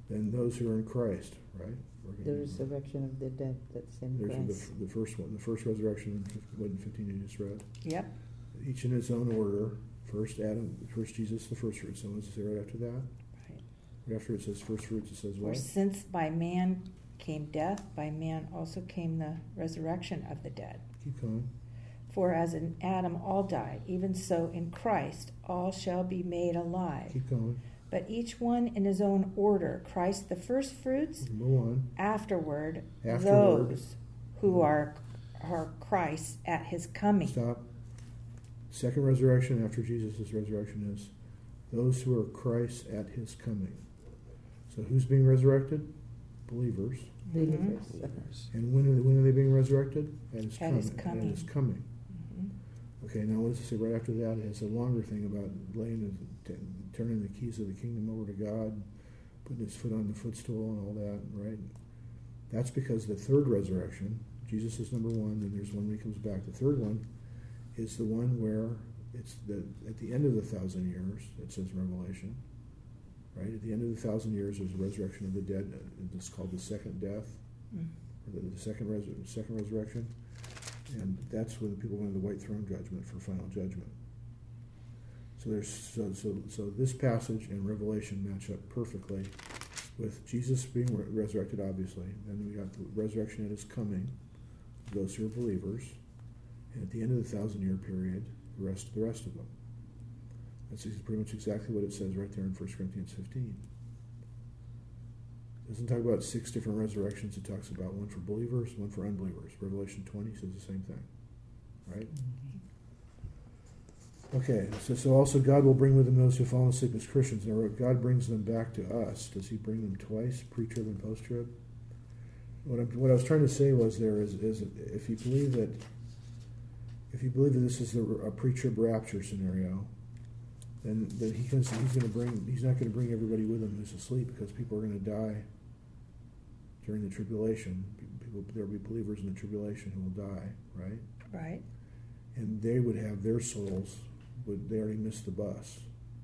Then those who are in Christ, right? The resurrection of the dead that's in There's Christ. the first one, the first resurrection, in 15 you just read. Yep. Each in its own order. First Adam, first Jesus, the first fruits. So what does it say right after that? Right. Right after it says first fruits, it says For what? since by man came death, by man also came the resurrection of the dead. Keep going. For as in Adam all died, even so in Christ all shall be made alive. Keep going. But each one in his own order. Christ the first fruits, Go on. afterward Afterward. those who are Christ at his coming. Stop. Second resurrection after Jesus' resurrection is those who are Christ at his coming. So who's being resurrected? Believers. Believers. And when are they being resurrected? At his At coming. his coming. At his coming. Mhm. Okay, now what does it say right after that? It has a longer thing about turning the keys of the kingdom over to God, putting his foot on the footstool and all that, right? That's because the third resurrection, Jesus is number one, then there's one when he comes back. The third one is the one where it's at the end of the 1,000 years, it says in Revelation, right? At the end of the 1,000 years, there's a resurrection of the dead. It's called the second death, or the second resurrection. And that's when the people went into the white throne judgment for final judgment. So there's so this passage and Revelation match up perfectly with Jesus being resurrected, obviously. Then we got the resurrection at his coming, those who are believers, and at the end of the 1,000-year period, the rest of them. That's pretty much exactly what it says right there in 1 Corinthians 15. It doesn't talk about 6 different resurrections. It talks about one for believers, one for unbelievers. Revelation 20 says the same thing, right? Okay, so also God will bring with him those who have fallen asleep as Christians. And I wrote, God brings them back to us. Does he bring them twice, pre-trib and post-trib? What I was trying to say was there is if you believe that this is a pre-trib rapture scenario, then he's not going to bring everybody with him who's asleep, because people are going to die during the tribulation. There will be believers in the tribulation who will die, right? Right. And they would have their souls. They already missed the bus.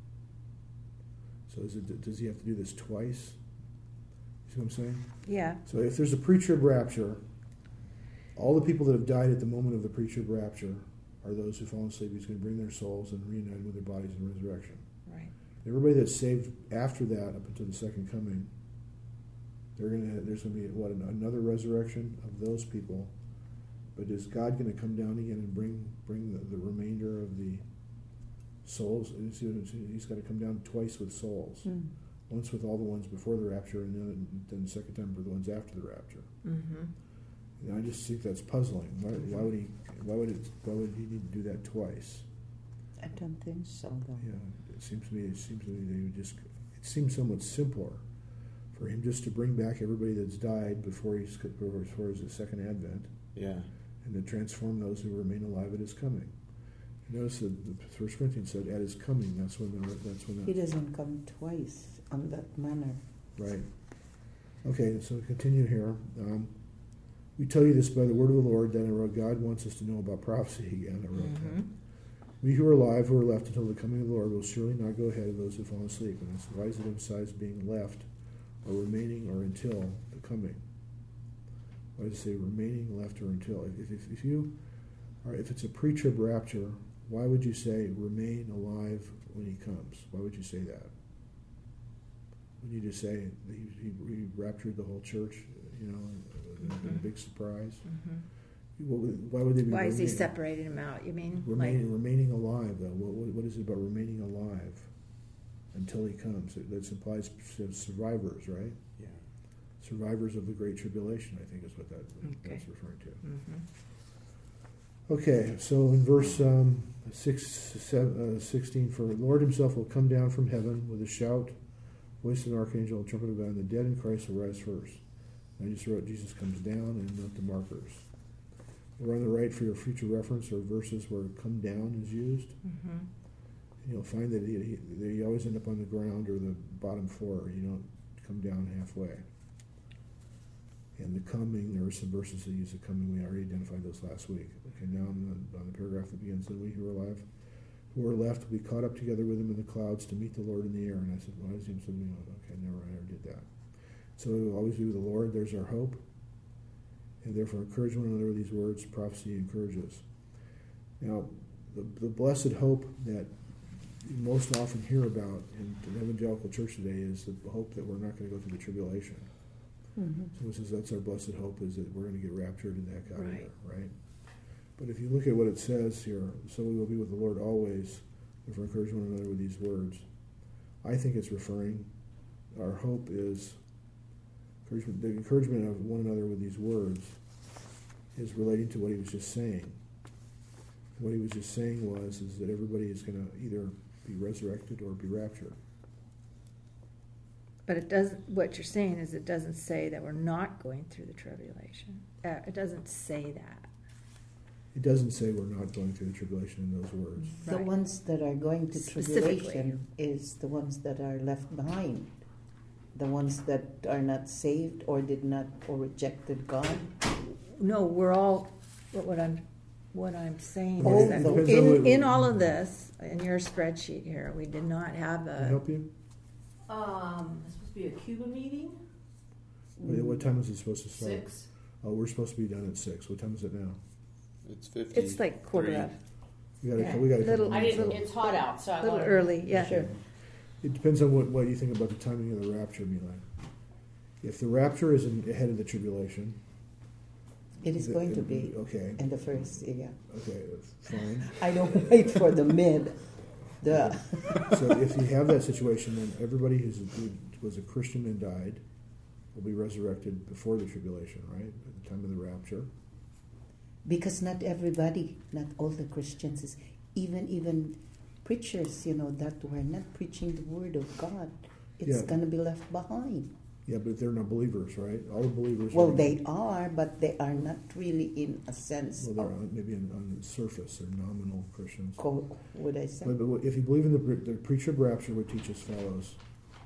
So does he have to do this twice? You see what I'm saying? Yeah. So if there's a pre-trib rapture, all the people that have died at the moment of the pre-trib rapture are those who fall asleep. He's going to bring their souls and reunite them with their bodies in resurrection. Right. Everybody that's saved after that, up until the second coming, there's going to be another resurrection of those people. But is God going to come down again and bring the remainder of the souls? He's got to come down twice with souls. Once with all the ones before the rapture, and then the second time for the ones after the rapture. Mm-hmm. And I just think that's puzzling. Why would he need to do that twice? I don't think so, though. Yeah, it seems to me they would just. It seems somewhat simpler for him just to bring back everybody that's died before his second advent. Yeah. And to transform those who remain alive at his coming. You notice that the 1 Corinthians said, "At his coming." That's when. He doesn't come twice on that manner. Right. Okay, so we continue here. We tell you this by the word of the Lord, that I wrote, God wants us to know about prophecy again. I wrote that. We who are alive, who are left until the coming of the Lord, will surely not go ahead of those who fall asleep. And that's why does it emphasize being left, or remaining, or until the coming? Why does it say remaining, left, or until? If it's a pre-trib rapture, why would you say remain alive when he comes? Why would you say that? Wouldn't you just say he raptured the whole church, in a big surprise? Why would they be? Why is he separating them out? You mean remaining alive, though? What is it about remaining alive until he comes? That implies survivors, right? Yeah. Survivors of the Great Tribulation, I think is what that's referring to. Mm-hmm. Okay, so in verse 16, for the Lord himself will come down from heaven with a shout, voice of an archangel, a trumpet of God, and the dead in Christ will rise first. And I just wrote Jesus comes down and note the markers. Over on the right for your future reference are verses where come down is used. Mm-hmm. And you'll find that they always end up on the ground or the bottom floor. You don't come down halfway. And the coming, there are some verses that use the coming. We already identified those last week. Okay, now on the paragraph that begins, then we who are alive, who are left, will be caught up together with him in the clouds to meet the Lord in the air. And I said, why does he say, okay, never, I never did that. So we will always be with the Lord. There's our hope. And therefore encourage one another with these words. Prophecy encourages. Now, the blessed hope that you most often hear about in the evangelical church today is the hope that we're not going to go through the tribulation. Mhm. So it says that's our blessed hope, is that we're going to get raptured and that out of Right. here, right? But if you look at what it says here, so we will be with the Lord always, if we encourage one another with these words, I think it's referring, our hope is, the encouragement of one another with these words is relating to what he was just saying. What he was just saying is that everybody is going to either be resurrected or be raptured. But it doesn't. What you're saying is it doesn't say that we're not going through the tribulation. It doesn't say that. It doesn't say we're not going through the tribulation in those words. The Right. ones that are going to Specifically. tribulation is the ones that are left behind. The ones that are not saved or did not or rejected God. No, we're all. What I'm saying Oh, is that depends on what- in all of this, in your spreadsheet here, we did not have Can I a. help you? It's supposed to be a Cuba meeting, What time is it supposed to start? 6. Oh, we're supposed to be done at 6. What time is it now? It's 50. It's like quarter of. We got Yeah. we got a Little- couple I minutes didn't, left. it's hot out, so I A little wanted- early, yeah. Sure. It depends on what you think about the timing of the rapture, Milan. If the rapture is ahead of the tribulation, It is going to be okay. in the first, yeah. Okay, fine. I don't wait for the mid. The So if you have that situation, then everybody who was a Christian and died will be resurrected before the tribulation, right? At the time of the rapture. because not everybody, not all the Christians, is even preachers, that were not preaching the word of God. It's Yeah. going to be left behind. Yeah, but they're not believers, right? All the believers. Well, they are, but they are not really in a sense Well, they're of, maybe on the surface, they're nominal Christians. would I say? But if you believe in the preacher of rapture, would teach as follows: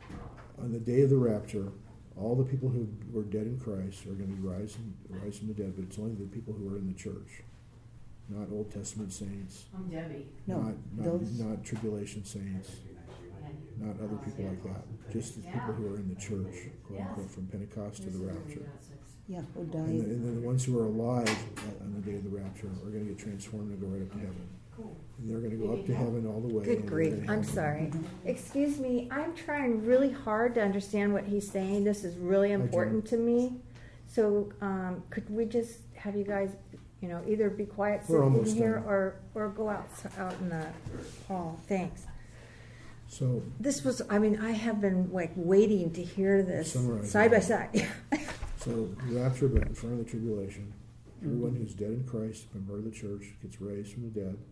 on the day of the rapture, all the people who were dead in Christ are going to rise from the dead, but it's only the people who are in the church, not Old Testament saints, I'm Debbie. No, those- not tribulation saints, not other people like that. Just the people who are in the church, quote unquote, from Pentecost to the rapture. Yeah, who And, died. and then the ones who are alive on the day of the rapture are going to get transformed and go right up to heaven. And they're going to go up to heaven all the way. Good and they're grief, gonna I'm have- sorry. Excuse me, I'm trying really hard to understand what he's saying. This is really important to me. So could we just have you guys, either be quiet We're sitting almost here done. or go out in the hall? Thanks. So This was, I have been waiting to hear this Summarize side by it. side. So the rapture, but in front of the tribulation, everyone who's dead in Christ, a member of the church, gets raised from the dead,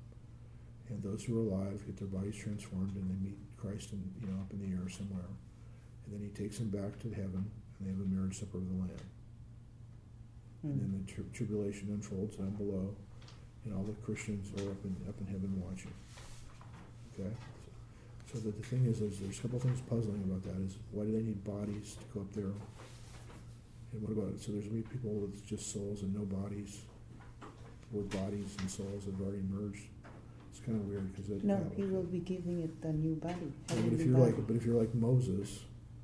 and those who are alive get their bodies transformed, and they meet Christ up in the air somewhere, and then he takes them back to heaven, and they have a marriage supper of the Lamb. And then the tribulation unfolds down below, and all the Christians are up in heaven watching. Okay. So the thing is there's a couple things puzzling about that. Is why do they need bodies to go up there? And what about, so there's going to be people with just souls and no bodies, where bodies and souls have already merged. It's kind of weird because No, he will be giving it a new body. but if you're like Moses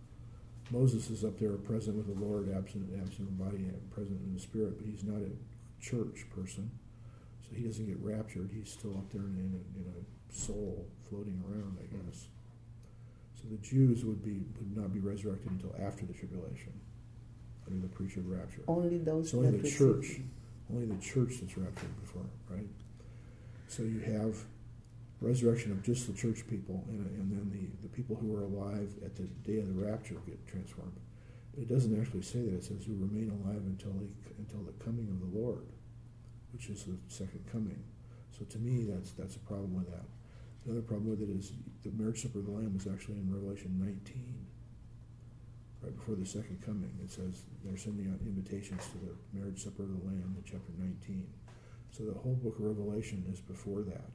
is up there present with the Lord, absent in body, present in the spirit, but he's not a church person, so he doesn't get raptured. He's still up there in a soul floating around, I guess. So the Jews would not be resurrected until after the tribulation, under the preacher of rapture. Only those It's only that the church, only the church that's raptured before, right? So you have resurrection of just the church people, and then the people who are alive at the day of the rapture get transformed. But it doesn't actually say that. It says who remain alive until the coming of the Lord, which is the second coming. So to me, that's a problem with that. The other problem with it is the marriage supper of the Lamb is actually in Revelation 19. Right before the second coming, it says they're sending out invitations to the marriage supper of the Lamb in chapter 19. So the whole book of Revelation is before that.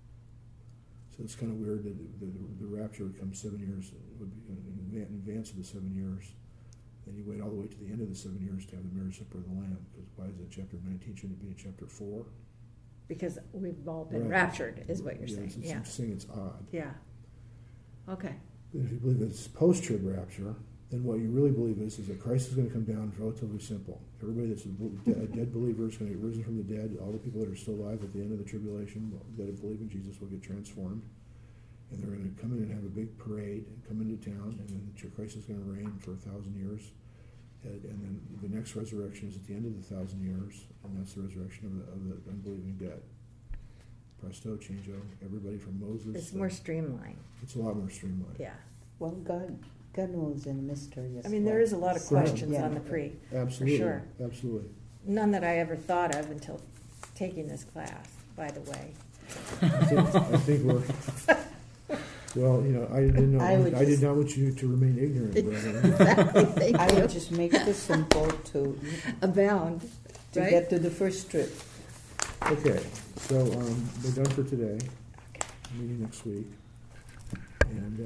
So it's kind of weird that the rapture would come 7 years, would be in advance of the 7 years. Then you wait all the way to the end of the 7 years to have the marriage supper of the Lamb. Because why is it chapter 19? Shouldn't it be in chapter 4? Because we've all been Right. raptured, is what you're saying. I'm saying it's odd. Yeah. Okay. But if you believe it's post-trib rapture, then what you really believe is that Christ is going to come down. It's relatively simple. Everybody that's a dead believer is going to get risen from the dead. All the people that are still alive at the end of the tribulation that believe in Jesus will get transformed. And they're going to come in and have a big parade and come into town, and then Christ is going to reign for 1,000 years. And then the next resurrection is at the end of the 1,000 years, and that's the resurrection of the unbelieving dead. Presto, changeo, everybody from Moses. It's more streamlined. It's a lot more streamlined. Yeah. Well, God moves in mystery as I mean, well. there is a lot of questions Yeah. on the pre. Absolutely. For sure. Absolutely. None that I ever thought of until taking this class, by the way. I think we're. Well, I didn't know. I did not want you to remain ignorant, brother. Exactly. Thank I you. would just make it simple to Abound. Right? get to the first trip. Okay, so we're done for today. Meeting next week. And